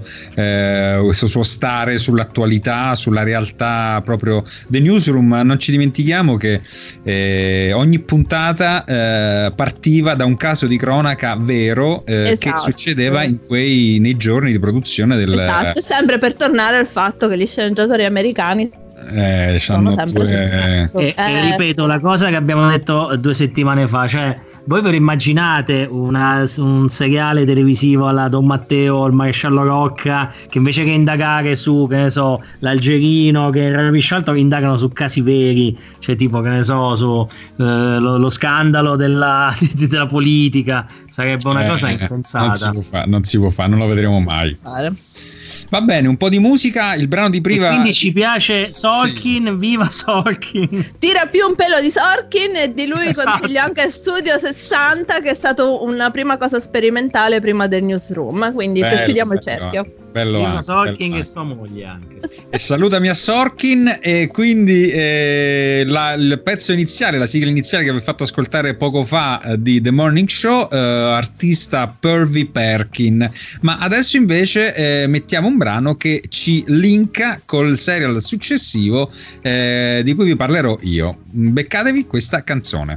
stare sull'attualità, sulla realtà proprio. The Newsroom, non ci dimentichiamo che ogni puntata partiva da un caso di cronaca vero che succedeva nei giorni di produzione del... Esatto, sempre per tornare al fatto che gli sceneggiatori americani sono sempre e ripeto la cosa che abbiamo detto 2 settimane fa, cioè voi ve lo immaginate un seriale televisivo alla Don Matteo o il maresciallo Rocca, che invece che indagare su, che ne so, l'Algerino che rapisce altro, indagano su casi veri, cioè tipo, che ne so, su lo scandalo della politica? Sarebbe una cosa insensata. Non si può fare, non lo vedremo mai. Va bene, un po' di musica, il brano di prima. E quindi ci piace Sorkin, viva Sorkin. Tira più un pelo di Sorkin, e di lui consiglio anche Studio 60, che è stato una prima cosa sperimentale prima del Newsroom, quindi chiudiamo il cerchio. Viva Sorkin e sua moglie anche. E salutami a Sorkin. E quindi il pezzo iniziale, la sigla iniziale che vi ho fatto ascoltare poco fa di The Morning Show, artista Purvi Perkin. Ma adesso invece mettiamo un brano che ci linka col serial successivo di cui vi parlerò io. Beccatevi questa canzone.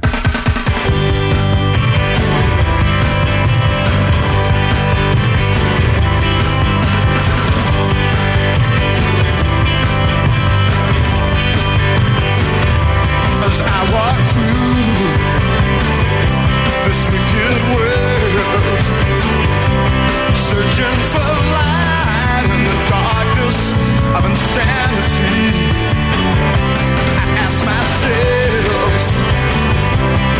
Myself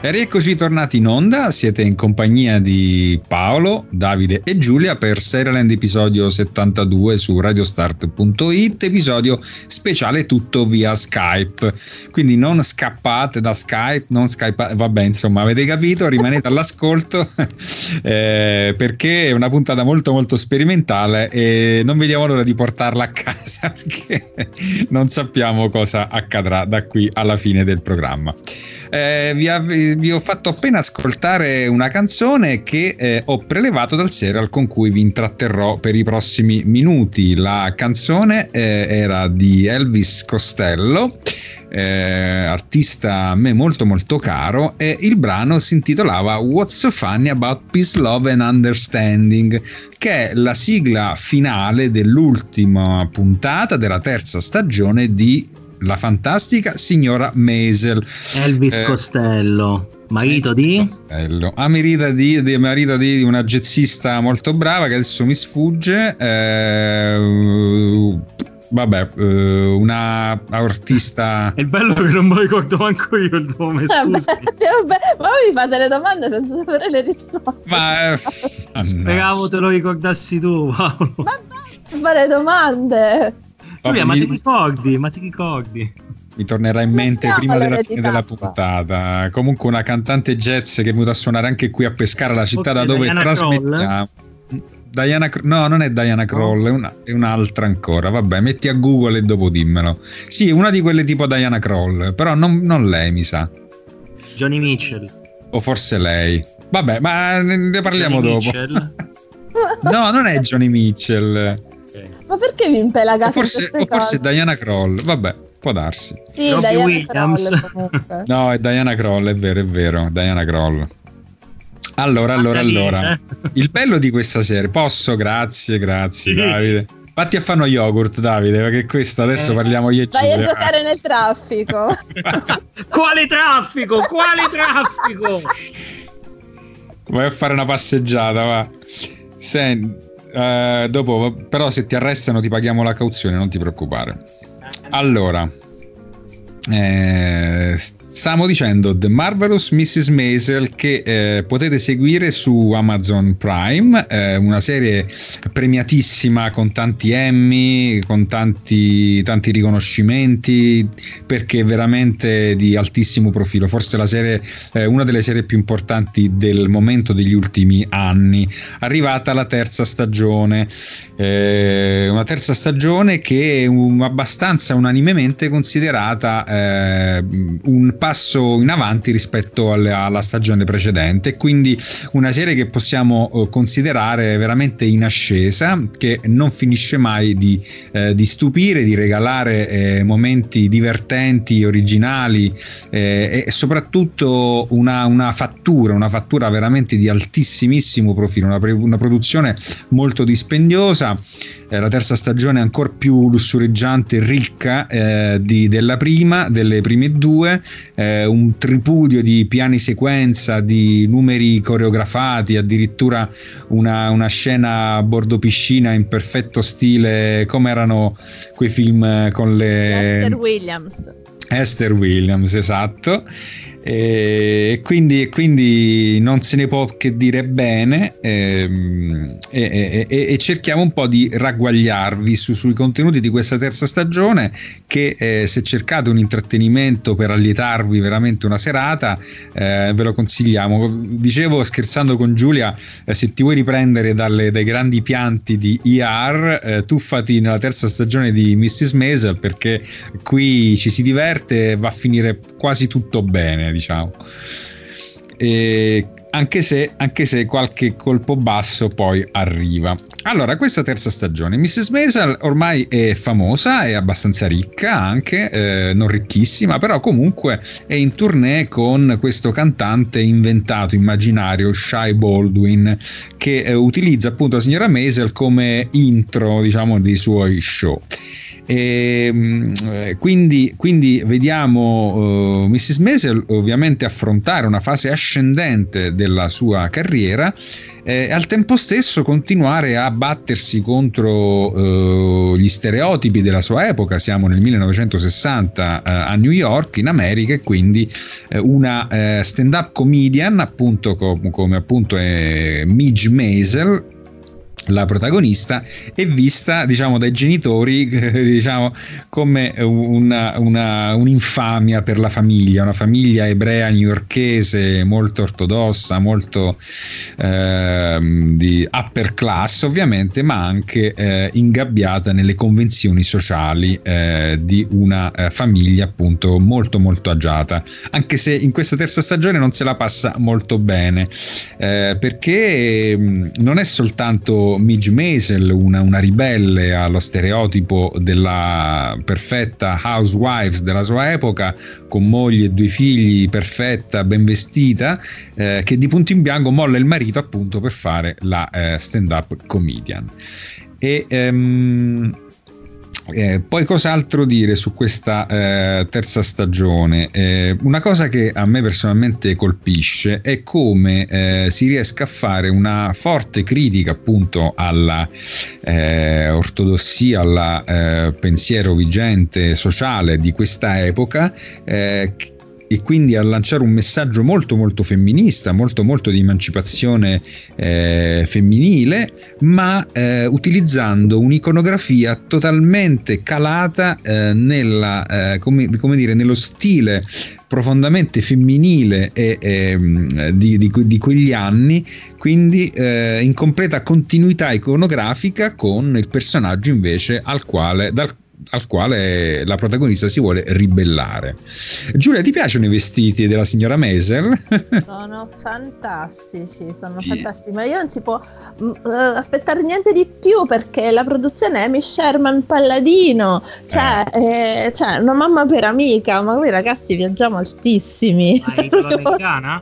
E rieccoci tornati in onda, siete in compagnia di Paolo, Davide e Giulia per Serialand episodio 72 su radiostart.it, episodio speciale tutto via Skype, quindi non scappate da Skype, non skypate, vabbè, insomma avete capito, rimanete all'ascolto perché è una puntata molto molto sperimentale e non vediamo l'ora di portarla a casa perché non sappiamo cosa accadrà da qui alla fine del programma. Vi ho fatto appena ascoltare una canzone che ho prelevato dal serial con cui vi intratterrò per i prossimi minuti. La canzone era di Elvis Costello, artista a me molto molto caro, e il brano si intitolava What's So Funny About Peace, Love and Understanding, che è la sigla finale dell'ultima puntata della terza stagione di La fantastica signora Maisel. Elvis Costello, marito di? Costello. Marito di una jazzista molto brava che adesso mi sfugge. Una artista. È bello che non mi ricordo manco io il nome. Vabbè, ma mi fate le domande senza sapere le risposte. Speravo te lo ricordassi tu, Paolo. Ma basta fare domande. Giulia, ma ti ricordi? Mi tornerà in mente prima della fine della puntata. Comunque una cantante jazz che è venuta a suonare anche qui a Pescara, la città da dove trasmettiamo. No, non è Diana Kroll, è un'altra ancora. Vabbè, metti a Google e dopo dimmelo. Sì, una di quelle tipo Diana Kroll, però non lei, mi sa. Joni Mitchell. O forse lei. Vabbè, ma ne parliamo Joni dopo. Mitchell? No, non è Joni Mitchell. Ma perché mi impelaga? O forse Diana Kroll, vabbè, può darsi. Sì, Robbie Diana Williams. Kroll, No, è Diana Kroll, è vero, Diana Kroll. Allora. Il bello di questa serie, posso? Grazie, sì. Davide. Vatti a fare uno yogurt, Davide, perché questo adesso parliamo io e Vai Giulia. a giocare nel traffico. Quale traffico? Vai a fare una passeggiata, va. Senti. Dopo però se ti arrestano ti paghiamo la cauzione, non ti preoccupare. Allora, stavamo dicendo The Marvelous Mrs. Maisel, che potete seguire su Amazon Prime, una serie premiatissima con tanti Emmy, con tanti riconoscimenti, perché è veramente di altissimo profilo, forse la serie, una delle serie più importanti del momento, degli ultimi anni. Arrivata la terza stagione, una terza stagione che è abbastanza unanimemente considerata un passo in avanti rispetto alla stagione precedente, quindi una serie che possiamo considerare veramente in ascesa, che non finisce mai di stupire, di regalare momenti divertenti, originali, e soprattutto una fattura veramente di altissimissimo profilo, una produzione molto dispendiosa. La terza stagione è ancora più lussureggiante e ricca delle prime due, un tripudio di piani sequenza, di numeri coreografati, addirittura una scena a bordo piscina in perfetto stile, come erano quei film con le Esther Williams, esatto. E quindi non se ne può che dire bene, e cerchiamo un po' di ragguagliarvi sui contenuti di questa terza stagione, che se cercate un intrattenimento per allietarvi veramente una serata, ve lo consigliamo. Dicevo scherzando con Giulia, se ti vuoi riprendere dai grandi pianti di ER, tuffati nella terza stagione di Mrs. Maisel, perché qui ci si diverte e va a finire quasi tutto bene, diciamo. Anche se qualche colpo basso poi arriva. Allora, questa terza stagione, Mrs. Maisel ormai è famosa, è abbastanza ricca anche, non ricchissima, però comunque è in tournée con questo cantante inventato, immaginario, Shy Baldwin, che utilizza appunto la signora Maisel come intro, diciamo, dei suoi show. Quindi vediamo Mrs. Maisel ovviamente affrontare una fase ascendente della sua carriera e al tempo stesso continuare a battersi contro gli stereotipi della sua epoca. Siamo nel 1960 a New York, in America, e quindi una stand-up comedian, appunto come appunto è Midge Maisel, la protagonista, è vista, diciamo, dai genitori diciamo come un'infamia per la famiglia, una famiglia ebrea newyorkese molto ortodossa, molto di upper class ovviamente, ma anche ingabbiata nelle convenzioni sociali di una famiglia appunto molto molto agiata, anche se in questa terza stagione non se la passa molto bene, perché non è soltanto Midge Maisel una ribelle allo stereotipo della perfetta housewives della sua epoca, con moglie e 2 figli, perfetta, ben vestita, che di punto in bianco molla il marito appunto per fare la stand-up comedian. Poi cos'altro dire su questa terza stagione? Una cosa che a me personalmente colpisce è come si riesca a fare una forte critica appunto alla ortodossia, al pensiero vigente sociale di questa epoca, e quindi a lanciare un messaggio molto molto femminista, molto molto di emancipazione femminile, ma utilizzando un'iconografia totalmente calata nella come dire, nello stile profondamente femminile di quegli anni, quindi in completa continuità iconografica con il personaggio invece al quale la protagonista si vuole ribellare. Giulia, ti piacciono i vestiti della signora Maisel? Sono fantastici, ma io non si può aspettare niente di più, perché la produzione è Amy Sherman Palladino, cioè una mamma per amica, ma noi ragazzi viaggiamo altissimi. Ma è italo-americana?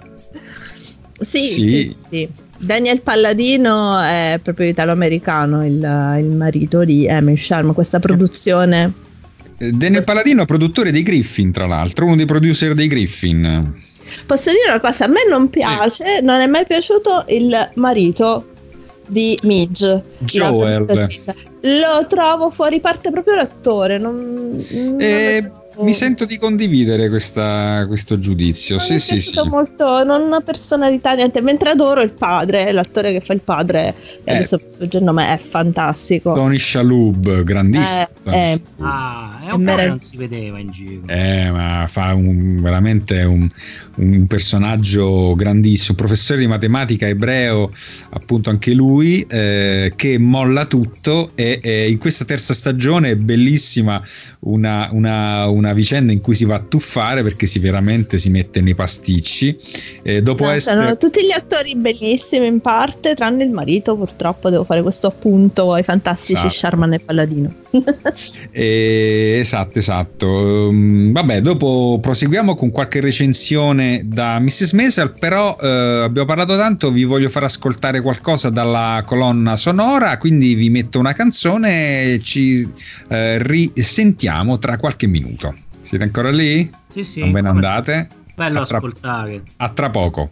Sì. Daniel Palladino è proprio italo-americano, il marito di Amy Sherman, questa produzione. Daniel Palladino, produttore dei Griffin, tra l'altro, uno dei producer dei Griffin. Posso dire una cosa, a me non piace, non è mai piaciuto il marito di Midge, Joel. Lo trovo fuori parte proprio l'attore, mi sento di condividere questo giudizio. Sì. Molto, non una personalità, niente. Mentre adoro il padre, l'attore che fa il padre, che adesso sfuggendo a me, è fantastico. Tony Shalhoub, grandissimo. È un po' che non si vedeva in giro. Ma fa veramente un personaggio grandissimo, professore di matematica ebreo, appunto anche lui, che molla tutto, e in questa terza stagione è bellissima una vicenda in cui si va a tuffare perché veramente si mette nei pasticci. Sono tutti gli attori bellissimi in parte, tranne il marito, purtroppo devo fare questo appunto ai fantastici Sherman e Palladino. Esatto. Vabbè, dopo proseguiamo con qualche recensione da Mrs. Maisel, però abbiamo parlato tanto, vi voglio far ascoltare qualcosa dalla colonna sonora, quindi vi metto una canzone e ci risentiamo tra qualche minuto. Siete ancora lì? Sì. Non ve ne andate? Bello ascoltare. A tra poco.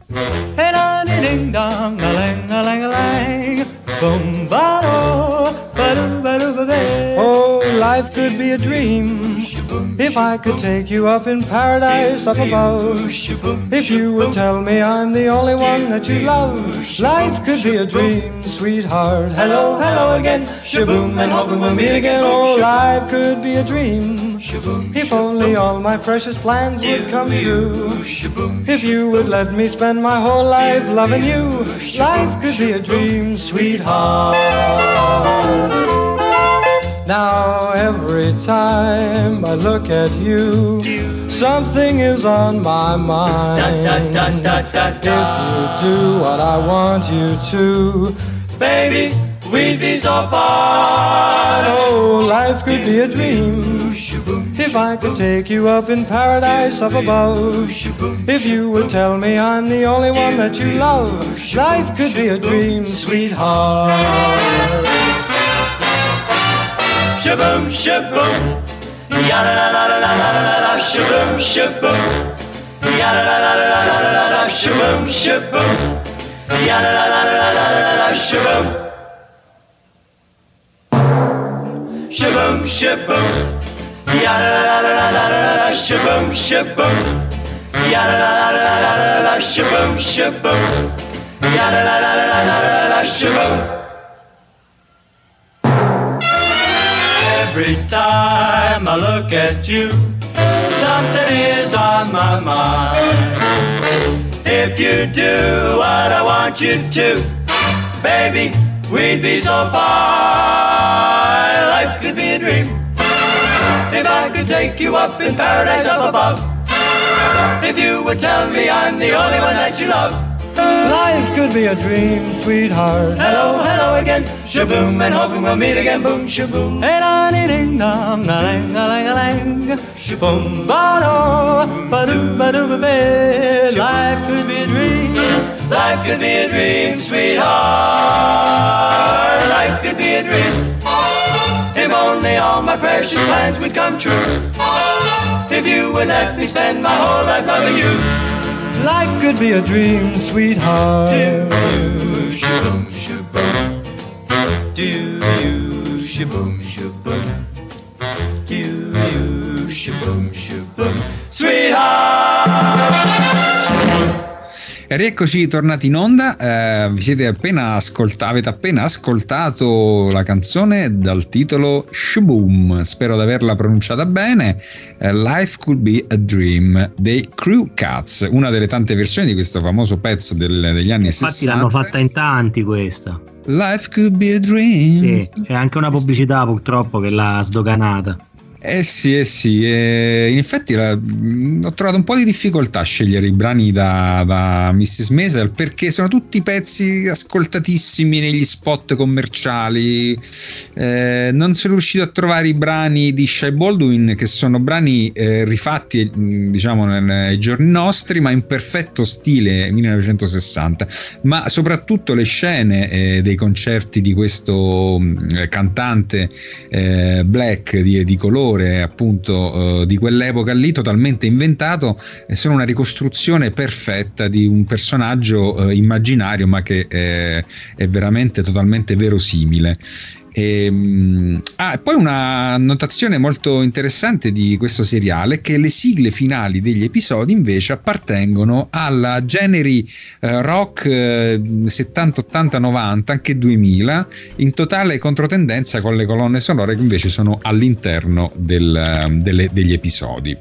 Oh, life could be a dream if I could take you up in paradise up above. If you would tell me I'm the only one that you love. Life could be a dream, sweetheart. Hello, hello again. Shaboom, and hoping we'll meet again. Oh, life could be a dream if only all my precious plans would come true. If you would let me spend my whole life loving you. Life could be a dream, sweetheart. Now every time I look at you, something is on my mind. If you do what I want you to, baby, we'd be so far. Oh, life could be a dream if I could take you up in paradise up above. If you would tell me I'm the only one that you love. Life could be a dream, sweetheart. shaboom, shaboom. Yada la la la la la la la, shaboom, shaboom. Yada la la la la la la la, shaboom, shaboom. Yada la la la la la la, shaboom. Shaboom, shaboom. Yada la la la la la la, shaboom, shaboom. Yada la la la la la la, shaboom, shaboom. Yada la la la la la la, shaboom. Every time I look at you, something is on my mind. If you do what I want you to, baby, we'd be so far. Life could be a dream if I could take you up in paradise up above. If you would tell me I'm the only one that you love. Life could be a dream, sweetheart. Hello, hello again, shaboom, and hoping we'll meet again, boom, shaboom. Hey, da ding dong, da lang, da lang, da lang. Shaboom, Ba-do, ba-do, ba-do, ba-ba. Life could be a dream. life could be a dream, sweetheart. Life could be a dream. If only all my precious plans would come true. If you would let me spend my whole life loving you. Life could be a dream, sweetheart. Do you shaboom, shaboom? Do you shaboom, shaboom? Do you shaboom, shaboom? Sweetheart! E rieccoci tornati in onda. Avete appena ascoltato la canzone dal titolo Shaboom, spero di averla pronunciata bene. Life Could Be a Dream dei Crew Cuts, una delle tante versioni di questo famoso pezzo degli anni 60. Infatti l'hanno fatta in tanti questa. Life Could Be a Dream. Sì, c'è anche una pubblicità purtroppo che l'ha sdoganata. Sì. In effetti ho trovato un po' di difficoltà a scegliere i brani da Mrs. Maisel, perché sono tutti pezzi ascoltatissimi negli spot commerciali. Non sono riuscito a trovare i brani di Shai Baldwin, che sono brani rifatti diciamo nei giorni nostri, ma in perfetto stile 1960. Ma soprattutto le scene dei concerti di questo cantante black di colore, appunto di quell'epoca lì, totalmente inventato, sono una ricostruzione perfetta di un personaggio immaginario, ma che è veramente totalmente verosimile. E poi una notazione molto interessante di questo seriale è che le sigle finali degli episodi invece appartengono alla generi rock 70, 80, 90, anche 2000, in totale controtendenza con le colonne sonore che invece sono all'interno degli episodi.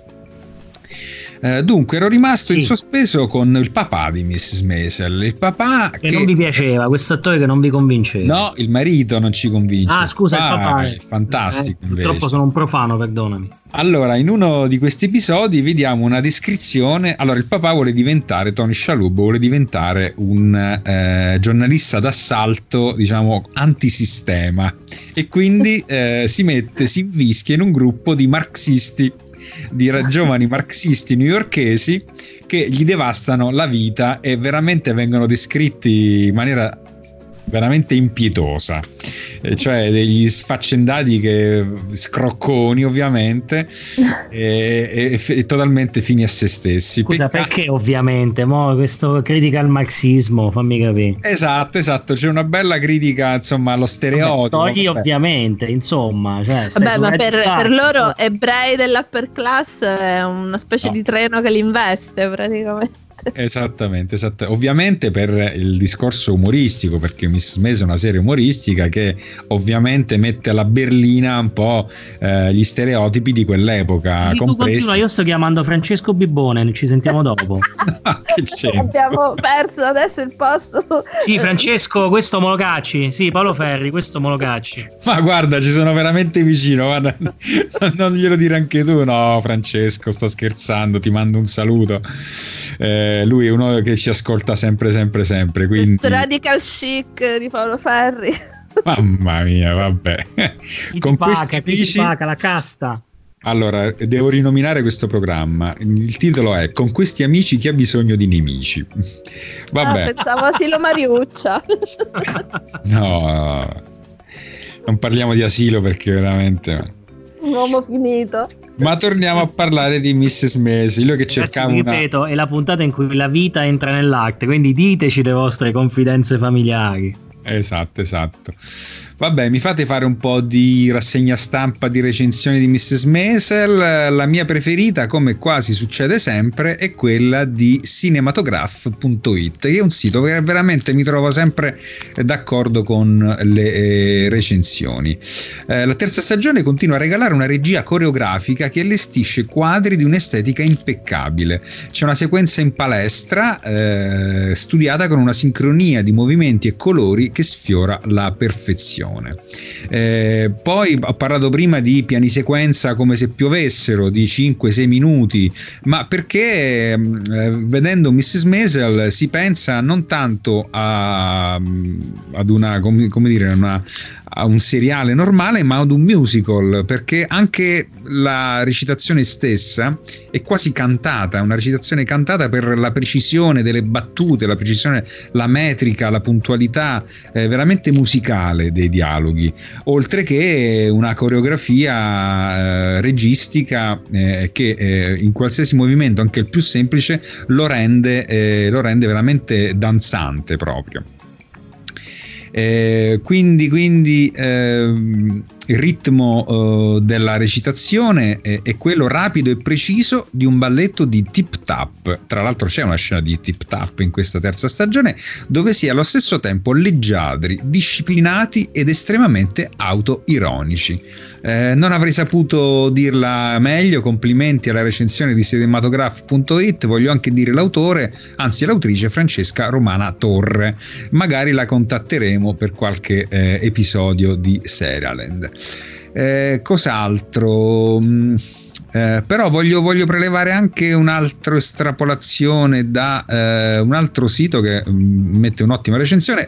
Dunque ero rimasto in sospeso con il papà di Mrs. Maisel, il papà che non vi piaceva, questo attore che non vi convinceva. No, il marito non ci convince. Ah, scusa, il papà è fantastico. Purtroppo sono un profano, perdonami. Allora, in uno di questi episodi vediamo una descrizione. Allora, il papà vuole diventare, Tony Shalhoub vuole diventare un giornalista d'assalto, diciamo, antisistema, e quindi si invischia in un gruppo di marxisti, di giovani marxisti newyorkesi che gli devastano la vita e veramente vengono descritti in maniera veramente impietosa, cioè degli sfaccendati scrocconi ovviamente e totalmente fini a se stessi. Scusa, perché ovviamente questo critica al marxismo, fammi capire. Esatto, c'è una bella critica, insomma, allo stereotipo. Togli ovviamente, insomma, cioè, vabbè, ma per loro ebrei dell'upper class è una specie di treno che li investe praticamente. Esattamente. Ovviamente per il discorso umoristico, perché Miss Maisel è una serie umoristica che ovviamente mette alla berlina un po' gli stereotipi di quell'epoca. Sì, tu continua, io sto chiamando Francesco Bibbone, ci sentiamo dopo. Che c'è? Abbiamo perso adesso il posto. Sì, Francesco, questo me lo cacci. Sì, Paolo Ferri, questo me lo cacci. Ma guarda, ci sono veramente vicino, guarda. Non glielo dire anche tu. No, Francesco, sto scherzando, ti mando un saluto. Lui è uno che ci ascolta sempre, quindi... Questo radical chic di Paolo Ferri. Mamma mia, vabbè. Con questi amici... la casta. Allora, devo rinominare questo programma. Il titolo è Con questi amici chi ha bisogno di nemici. Vabbè. Pensavo Asilo Mariuccia. No. Non parliamo di asilo perché veramente... Un uomo finito. Ma torniamo a parlare di Mrs. Maisel. Io che cercavo ripeto, è la puntata in cui la vita entra nell'arte, quindi diteci le vostre confidenze familiari. Esatto. Vabbè, mi fate fare un po' di rassegna stampa di recensioni di Mrs. Maisel. La mia preferita, come quasi succede sempre, è quella di cinematograph.it, che è un sito che veramente mi trovo sempre d'accordo con le recensioni. La terza stagione continua a regalare una regia coreografica che allestisce quadri di un'estetica impeccabile. C'è una sequenza in palestra studiata con una sincronia di movimenti e colori che sfiora la perfezione. Poi ho parlato prima di piani sequenza come se piovessero di 5-6 minuti, ma perché vedendo Mrs. Maisel si pensa non tanto ad una, come dire, a un seriale normale, ma ad un musical, perché anche la recitazione stessa è quasi cantata, una recitazione cantata per la precisione delle battute, la precisione, la metrica, la puntualità veramente musicale dei dialoghi, oltre che una coreografia registica che in qualsiasi movimento, anche il più semplice, lo rende veramente danzante proprio. Quindi il ritmo della recitazione è quello rapido e preciso di un balletto di tip tap. Tra l'altro c'è una scena di tip tap in questa terza stagione dove si è allo stesso tempo leggiadri, disciplinati ed estremamente autoironici. Non avrei saputo dirla meglio. Complimenti alla recensione di cinematograph.it. Voglio anche dire l'autore, anzi l'autrice, Francesca Romana Torre. Magari la contatteremo per qualche episodio di Serialand. Cos'altro? Però voglio prelevare anche un'altra estrapolazione da un altro sito che mette un'ottima recensione,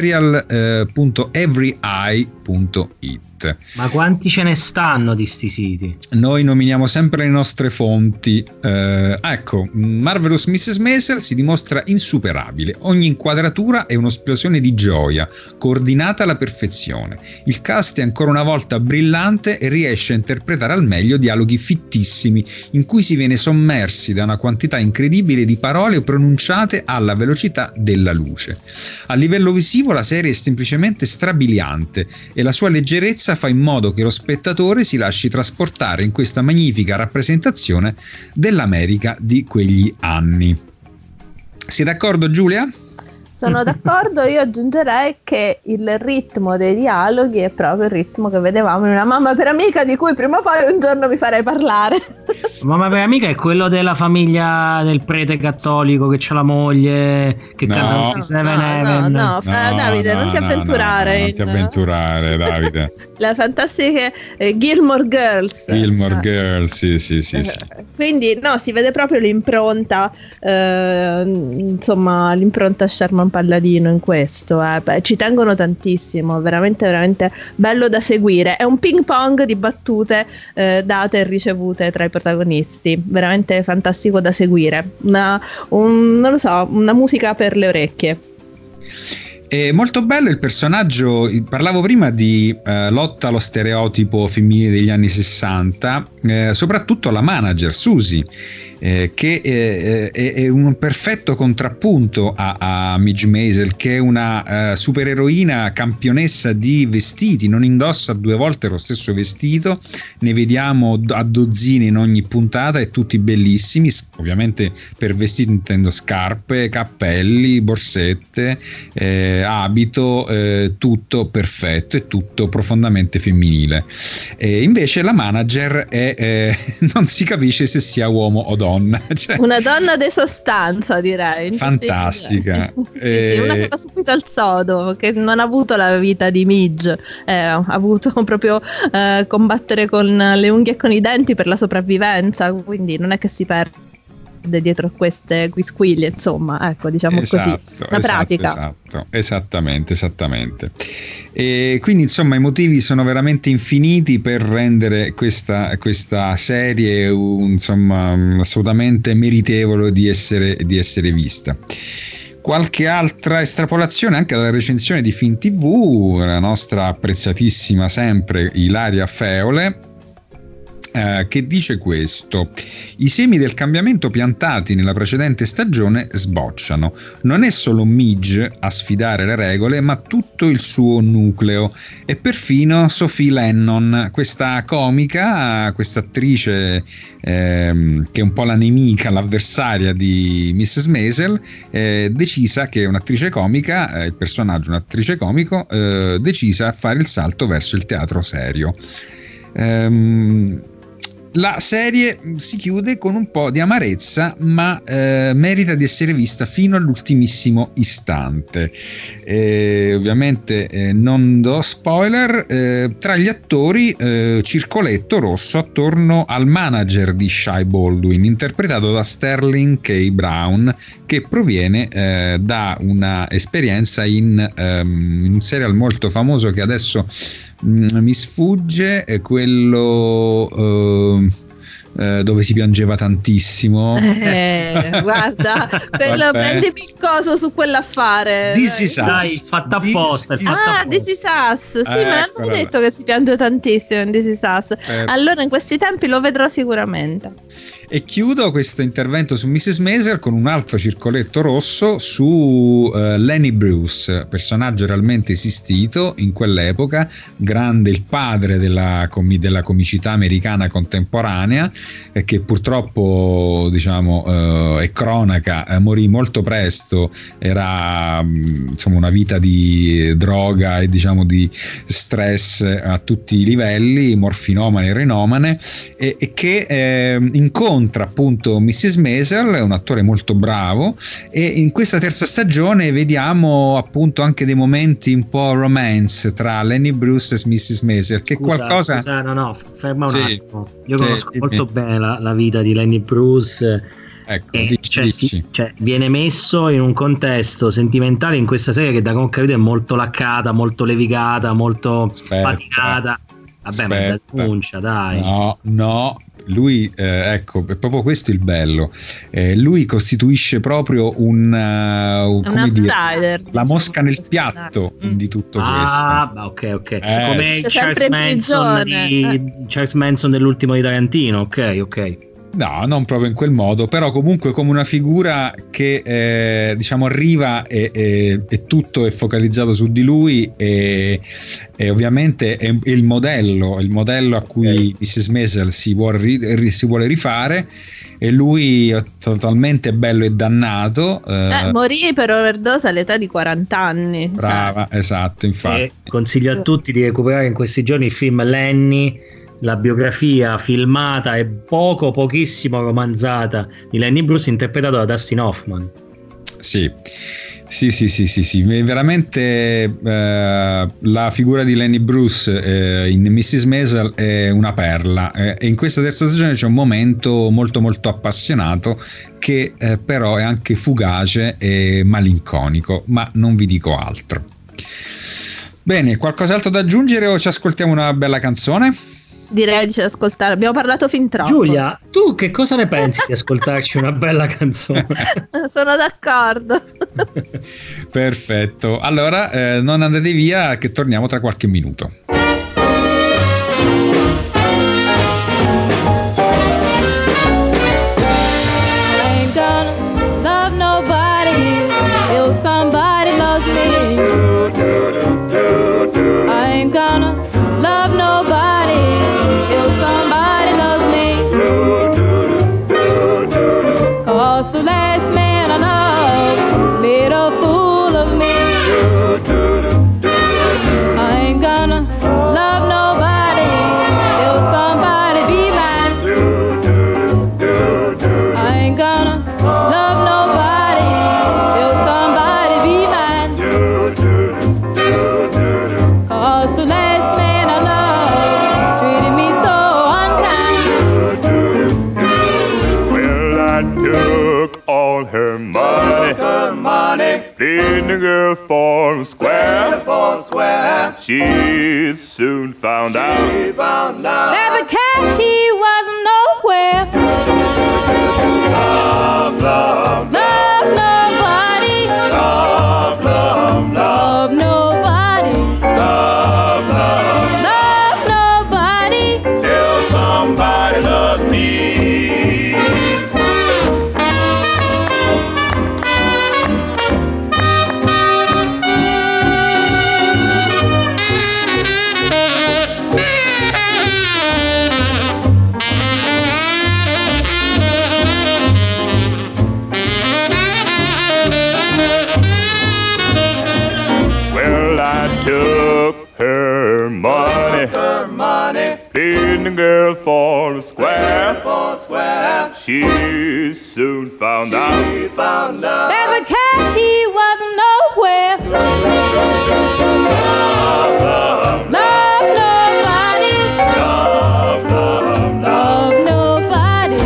serial.everyeye.it. Ma quanti ce ne stanno di sti siti? Noi nominiamo sempre le nostre fonti. Ecco, Marvelous Mrs. Maisel si dimostra insuperabile. Ogni inquadratura è un'esplosione di gioia, coordinata alla perfezione. Il cast è ancora una volta brillante e riesce a interpretare al meglio dialoghi fittissimi, in cui si viene sommersi da una quantità incredibile di parole pronunciate alla velocità della luce. A livello visivo la serie è semplicemente strabiliante e la sua leggerezza fa in modo che lo spettatore si lasci trasportare in questa magnifica rappresentazione dell'America di quegli anni. Sei d'accordo, Giulia? Sono d'accordo, io aggiungerei che il ritmo dei dialoghi è proprio il ritmo che vedevamo in Una mamma per amica, di cui prima o poi un giorno vi farei parlare. Mamma per amica è quello della famiglia del prete cattolico che c'ha la moglie che canta tutti Seven Heaven. No, Davide, non ti avventurare. Non ti avventurare, Davide. Le fantastiche Gilmore Girls. Gilmore Girls, sì. Quindi no, si vede proprio l'impronta, insomma, l'impronta Sherman Palladino in questo. Ci tengono tantissimo, veramente veramente bello da seguire. È un ping pong di battute date e ricevute tra i protagonisti, veramente fantastico da seguire. Non lo so, una musica per le orecchie. È molto bello il personaggio. Parlavo prima di lotta allo stereotipo femminile degli anni 60, soprattutto la manager Susie, che è un perfetto contrappunto a Midge Maisel, che è una supereroina campionessa di vestiti, non indossa 2 volte lo stesso vestito, ne vediamo a dozzine in ogni puntata e tutti bellissimi. Ovviamente per vestiti intendo scarpe, cappelli, borsette, abito, tutto perfetto e tutto profondamente femminile. Invece la manager non si capisce se sia uomo o donna. Cioè, una donna di sostanza, direi. Fantastica. Sì, una che va subito al sodo, che non ha avuto la vita di Midge, ha avuto proprio combattere con le unghie e con i denti per la sopravvivenza, quindi non è che si perde dietro queste quisquiglie, insomma, ecco, diciamo così, una pratica. Esattamente. E quindi insomma i motivi sono veramente infiniti per rendere questa serie insomma assolutamente meritevole di essere vista. Qualche altra estrapolazione anche dalla recensione di Film TV, la nostra apprezzatissima sempre Ilaria Feole, che dice questo: i semi del cambiamento piantati nella precedente stagione sbocciano. Non è solo Midge a sfidare le regole, ma tutto il suo nucleo, e perfino Sophie Lennon, questa comica, questa attrice che è un po' la nemica, l'avversaria di Mrs. Maisel, decisa, che è un'attrice comica, il personaggio un'attrice comico, decisa a fare il salto verso il teatro serio. La serie si chiude con un po' di amarezza, ma merita di essere vista fino all'ultimissimo istante. Ovviamente non do spoiler. Tra gli attori circoletto rosso attorno al manager di Shy Baldwin, interpretato da Sterling K. Brown, che proviene da una esperienza in un serial molto famoso che adesso mi sfugge, è quello dove si piangeva tantissimo. Guarda, prendimi il coso su quell'affare. This is Us. Dai, fatta apposta. This is Us. Sì, me l'hanno detto che si piange tantissimo in This is Us. Allora in questi tempi lo vedrò sicuramente. E chiudo questo intervento su Mrs. Maisel con un altro circoletto rosso su Lenny Bruce, personaggio realmente esistito in quell'epoca, grande, il padre della comicità americana contemporanea, che purtroppo, diciamo, è cronaca, morì molto presto. Era insomma una vita di droga e, diciamo, di stress a tutti i livelli, morfinomane e renomane, e che incontra appunto Mrs. Maisel, è un attore molto bravo, e in questa terza stagione vediamo appunto anche dei momenti un po' romance tra Lenny Bruce e Mrs. Maisel, che qualcosa... no, ferma un attimo. Io conosco molto bene la vita di Lenny Bruce. Ecco, cioè, viene messo in un contesto sentimentale in questa serie che, da come ho capito, è molto laccata, molto levigata, molto faticata. Vabbè, ma da denuncia, dai. No, lui, ecco, è proprio questo il bello. Lui costituisce proprio un come dire, la mosca nel piatto di tutto questo. Ok. Come Charles Manson dell'ultimo di Tarantino, ok. No, non proprio in quel modo, però comunque come una figura che diciamo arriva e tutto è focalizzato su di lui, e ovviamente è il modello a cui Mrs. Maisel si vuole rifare, e lui è totalmente bello e dannato. Morì per overdose all'età di 40 anni. Brava, esatto, infatti. Consiglio a tutti di recuperare in questi giorni il film Lenny, la biografia filmata e pochissimo romanzata di Lenny Bruce, interpretato da Dustin Hoffman. Sì, veramente la figura di Lenny Bruce in Mrs. Maisel è una perla, e in questa terza stagione c'è un momento molto molto appassionato che però è anche fugace e malinconico, ma non vi dico altro. Bene, qualcos'altro da aggiungere o ci ascoltiamo una bella canzone? Direi di ascoltare, abbiamo parlato fin troppo. Giulia, tu che cosa ne pensi di ascoltarci una bella canzone? Sono d'accordo. Perfetto, allora non andate via, che torniamo tra qualche minuto. Playing the girl for square. She soon found out that the cat, he was nowhere. Love nobody. I took her money, paid the girl for a square. She soon found out that the cat, he was nowhere. Love nobody. Love nobody.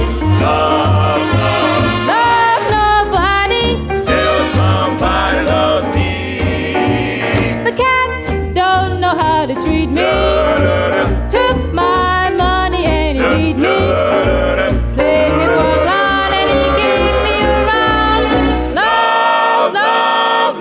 Love nobody. till somebody loved me. The cat don't know how to treat me. Took my money and he beat me. Played me for a clown and he gave me a round. Love, love,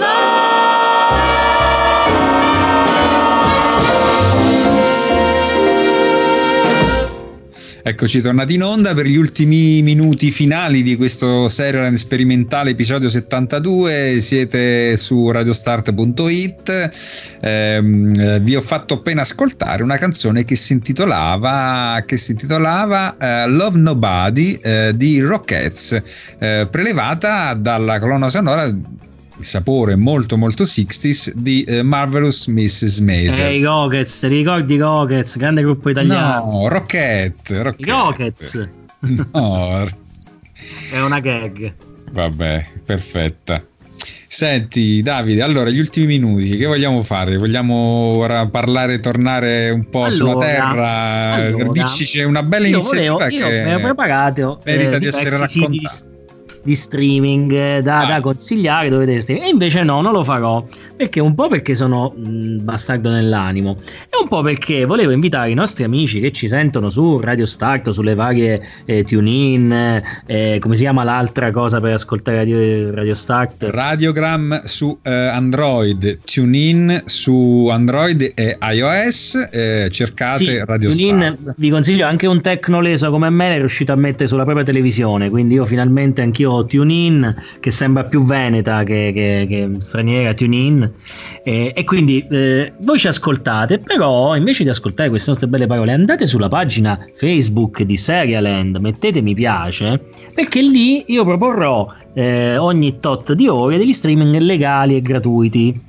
Eccoci tornati in onda per gli ultimi minuti finali di questo serial sperimentale episodio 72. Siete su radiostart.it. Vi ho fatto appena ascoltare una canzone che si intitolava Love Nobody di Rockettes, prelevata dalla colonna sonora, il sapore molto molto 60s, di Marvelous Mrs. Maisel. I Rockets, ti ricordi i Rockets? Grande gruppo italiano. No, Rockette. I Rockets. No, È una gag. vabbè, perfetta. Senti Davide, allora gli ultimi minuti che vogliamo fare? Vogliamo ora parlare, tornare un po' sulla terra? Dici c'è una bella iniziativa io che mi ho preparato merita di essere diversi raccontata. di streaming da consigliare, dove vedere streaming, e invece no, non lo farò, perché un po' perché sono bastardo nell'animo e un po' perché volevo invitare i nostri amici che ci sentono su Radio Start, sulle varie TuneIn, come si chiama l'altra cosa per ascoltare Radio Start? Radiogram su Android, TuneIn su Android e iOS, cercate Radio TuneIn. Start. Vi consiglio anche un tecnoleso come me, è riuscito a mettere sulla propria televisione, quindi io finalmente anch'io ho TuneIn, che sembra più veneta che straniera TuneIn, e quindi voi ci ascoltate, però invece di ascoltare queste nostre belle parole andate sulla pagina Facebook di Serialand, mettete mi piace, perché lì io proporrò ogni tot di ore degli streaming legali e gratuiti.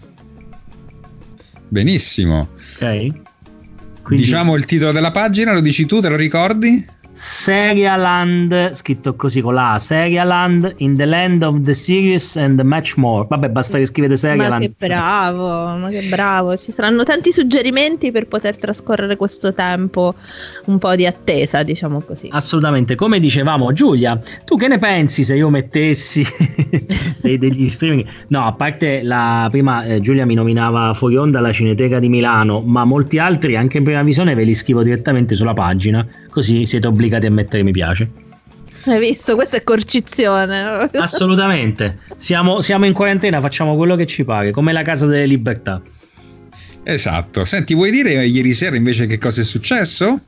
Benissimo. Ok, quindi Diciamo il titolo della pagina, lo dici tu, te lo ricordi? Serialand, scritto così con la A, Serialand, in the land of the series and much more. Vabbè, basta che scrivete Serialand. Ma che bravo, ci saranno tanti suggerimenti per poter trascorrere questo tempo un po' di attesa, diciamo così. Assolutamente. Come dicevamo, Giulia, tu che ne pensi se io mettessi degli streaming? No, a parte prima Giulia mi nominava fuori onda la Cineteca di Milano, ma molti altri anche in prima visione ve li scrivo direttamente sulla pagina, così siete obbligati a mettere mi piace. Hai visto? Questa è coercizione. Assolutamente. Siamo in quarantena, facciamo quello che ci pare, come la Casa delle Libertà. Esatto. Senti, vuoi dire ieri sera invece che cosa è successo?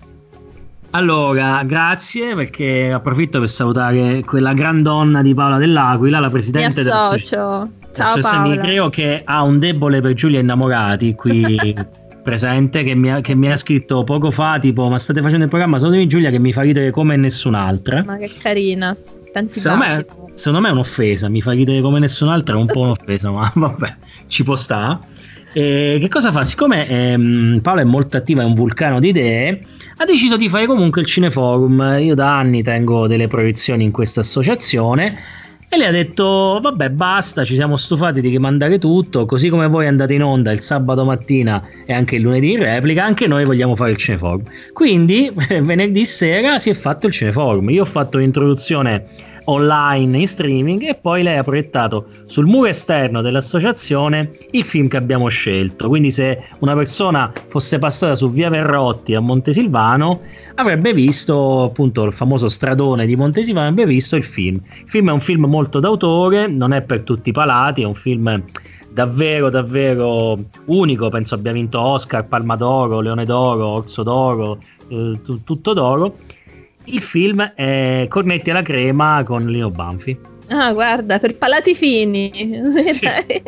Allora, grazie, perché approfitto per salutare quella grandonna di Paola Dell'Aquila, la presidente Mi associo. Ciao Paola. Creo che ha un debole per Giulia Innamorati qui presente, che mi ha scritto poco fa, tipo: ma state facendo il programma solo di Giulia che mi fa ridere come nessun'altra. Ma che carina, tanti secondo me è un'offesa, mi fa ridere come nessun'altra, è un po' un'offesa, ma vabbè, ci può sta. E che cosa fa? Siccome Paola è molto attiva, è un vulcano di idee, ha deciso di fare comunque il Cineforum. Io da anni tengo delle proiezioni in questa associazione e lei ha detto: vabbè, basta, ci siamo stufati di rimandare tutto, così come voi andate in onda il sabato mattina e anche il lunedì in replica, anche noi vogliamo fare il Cineforum. Quindi venerdì sera si è fatto il Cineforum. Io ho fatto l'introduzione online in streaming e poi lei ha proiettato sul muro esterno dell'associazione il film che abbiamo scelto. Quindi se una persona fosse passata su via Verrotti a Montesilvano avrebbe visto appunto il famoso stradone di Montesilvano, avrebbe visto il film. Il film è un film molto d'autore, non è per tutti i palati, è un film davvero davvero unico, penso abbia vinto Oscar, Palma d'Oro, Leone d'Oro, Orso d'Oro, tutto d'oro. Il film è Cornetti alla crema con Lino Banfi. Ah, guarda, per palati fini. Sì.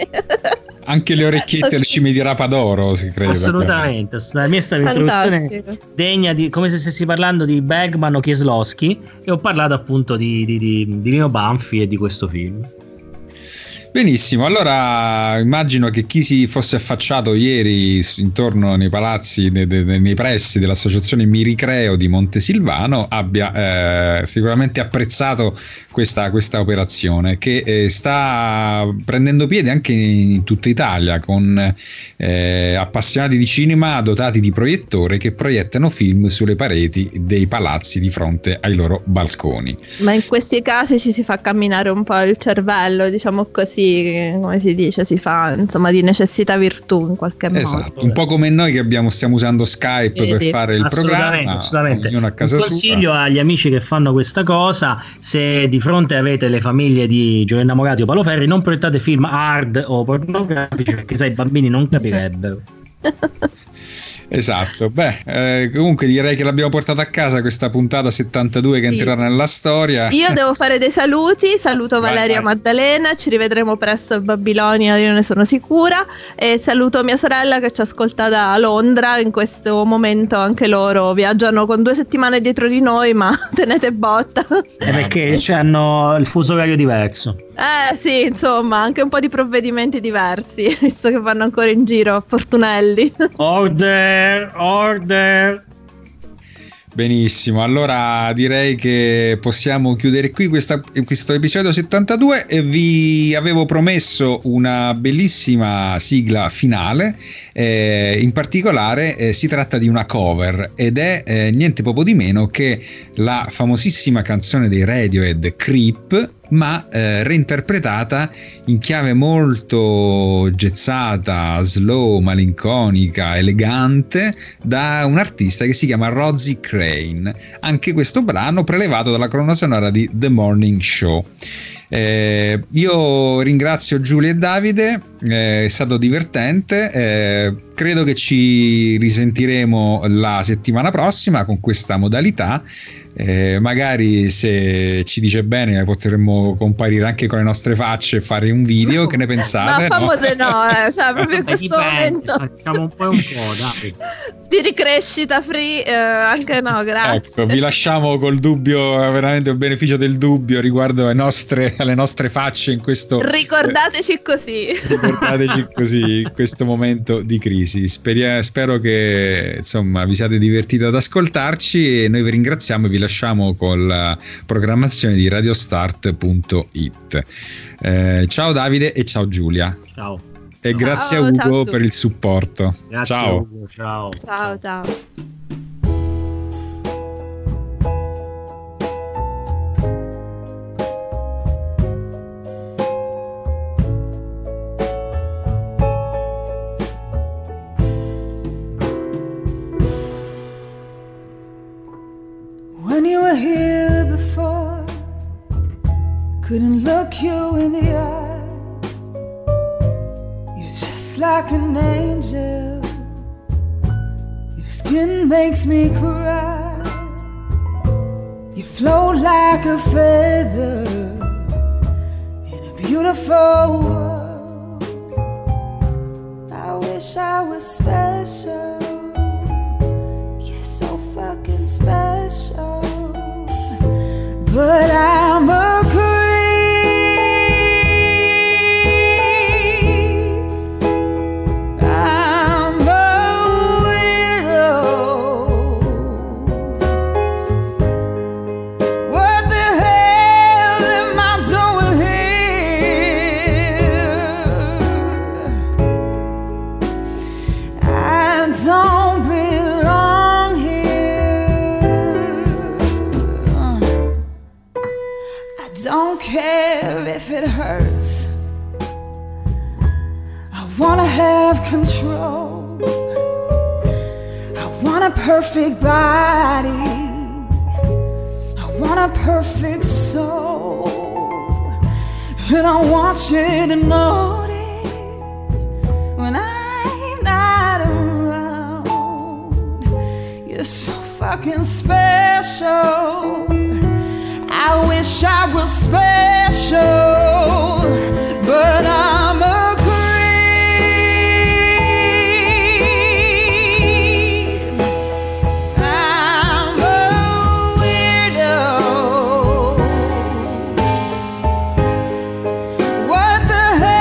Anche le orecchiette e le cime di rapa d'oro, si crede. Assolutamente. La mia è stata un'introduzione degna di, come se stessi parlando di Bergman o Kieslowski, e ho parlato appunto di Lino Banfi e di questo film. Benissimo, allora immagino che chi si fosse affacciato ieri intorno nei palazzi, nei pressi dell'associazione Mi Ricreo di Montesilvano abbia sicuramente apprezzato questa operazione che sta prendendo piede anche in tutta Italia, con appassionati di cinema dotati di proiettore che proiettano film sulle pareti dei palazzi di fronte ai loro balconi. Ma in questi casi ci si fa camminare un po' il cervello, diciamo così, come si dice, si fa insomma di necessità virtù in qualche modo. Esatto, un po' come noi che stiamo usando Skype per fare il programma, ognuno a casa sua. Consiglio agli amici che fanno questa cosa: se di fronte avete le famiglie di Giovanni Innamorati o Paolo Ferri, non proiettate film hard o pornografici, perché sai, i bambini non capirebbero. Esatto, comunque direi che l'abbiamo portata a casa questa puntata 72 che entrerà nella storia. Io devo fare dei saluto Valeria Maddalena, ci rivedremo presto a Babilonia, io ne sono sicura, e saluto mia sorella che ci ascolta da Londra. In questo momento anche loro viaggiano con 2 settimane dietro di noi, ma tenete botta. Perché hanno il fuso orario diverso. Sì, insomma, anche un po' di provvedimenti diversi, visto che vanno ancora in giro a Fortunelli. Order. Benissimo, allora direi che possiamo chiudere qui questo episodio 72 e vi avevo promesso una bellissima sigla finale, in particolare si tratta di una cover ed è niente poco di meno che la famosissima canzone dei Radiohead Creep, ma reinterpretata in chiave molto jazzata, slow, malinconica, elegante da un artista che si chiama Rosie Crane. Anche questo brano prelevato dalla colonna sonora di The Morning Show. Io ringrazio Giulia e Davide, è stato divertente, credo che ci risentiremo la settimana prossima con questa modalità. Magari se ci dice bene potremmo comparire anche con le nostre facce e fare un video, che ne pensate? Ma famose cioè proprio in questo momento facciamo un po', dai, di ricrescita free, anche no, grazie. Ecco, vi lasciamo col dubbio, veramente il beneficio del dubbio riguardo alle nostre facce in questo ricordateci così in questo momento di crisi. Spero che insomma vi siate divertiti ad ascoltarci e noi vi ringraziamo e vi lasciamo con la programmazione di radiostart.it. Ciao Davide e ciao Giulia. Ciao. E grazie a Ugo per il supporto. Grazie ciao. Ugo, ciao. When you were here before, couldn't look you in the eye. You're just like an angel. Your skin makes me cry. You float like a feather in a beautiful world. I wish I was special. You're so fucking special. But I'm a creep. I'm a widow. What the hell am I doing here? I don't belong here. Don't care if it hurts. I wanna have control. I want a perfect body. I want a perfect soul. And I want you to notice when I'm not around. You're so fucking special. I wish I was special, but I'm a creep. I'm a weirdo. What the hell?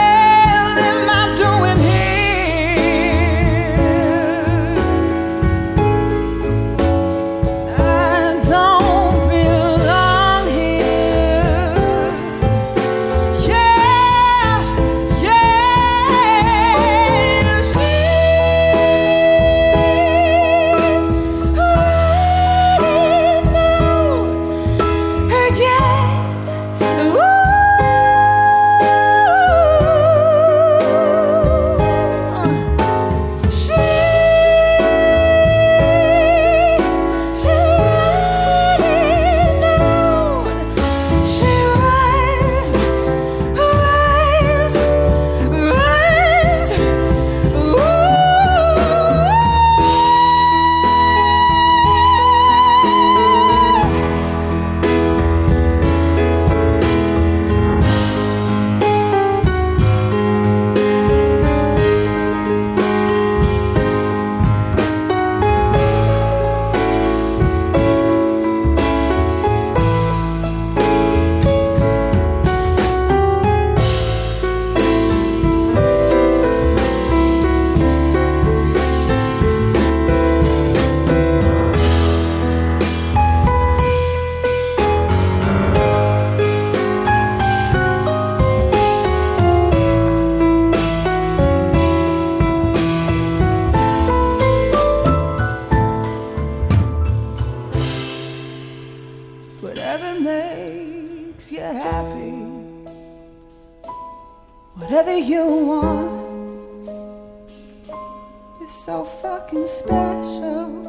is so fucking special.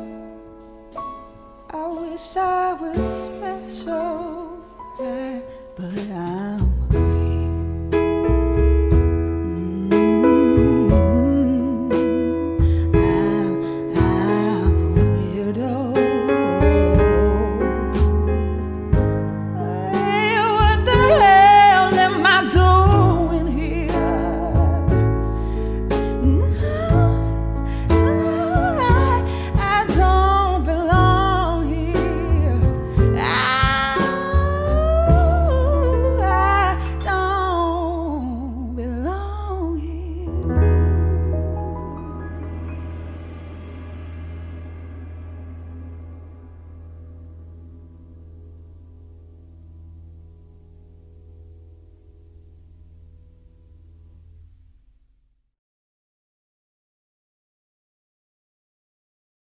I wish I was special, but I'm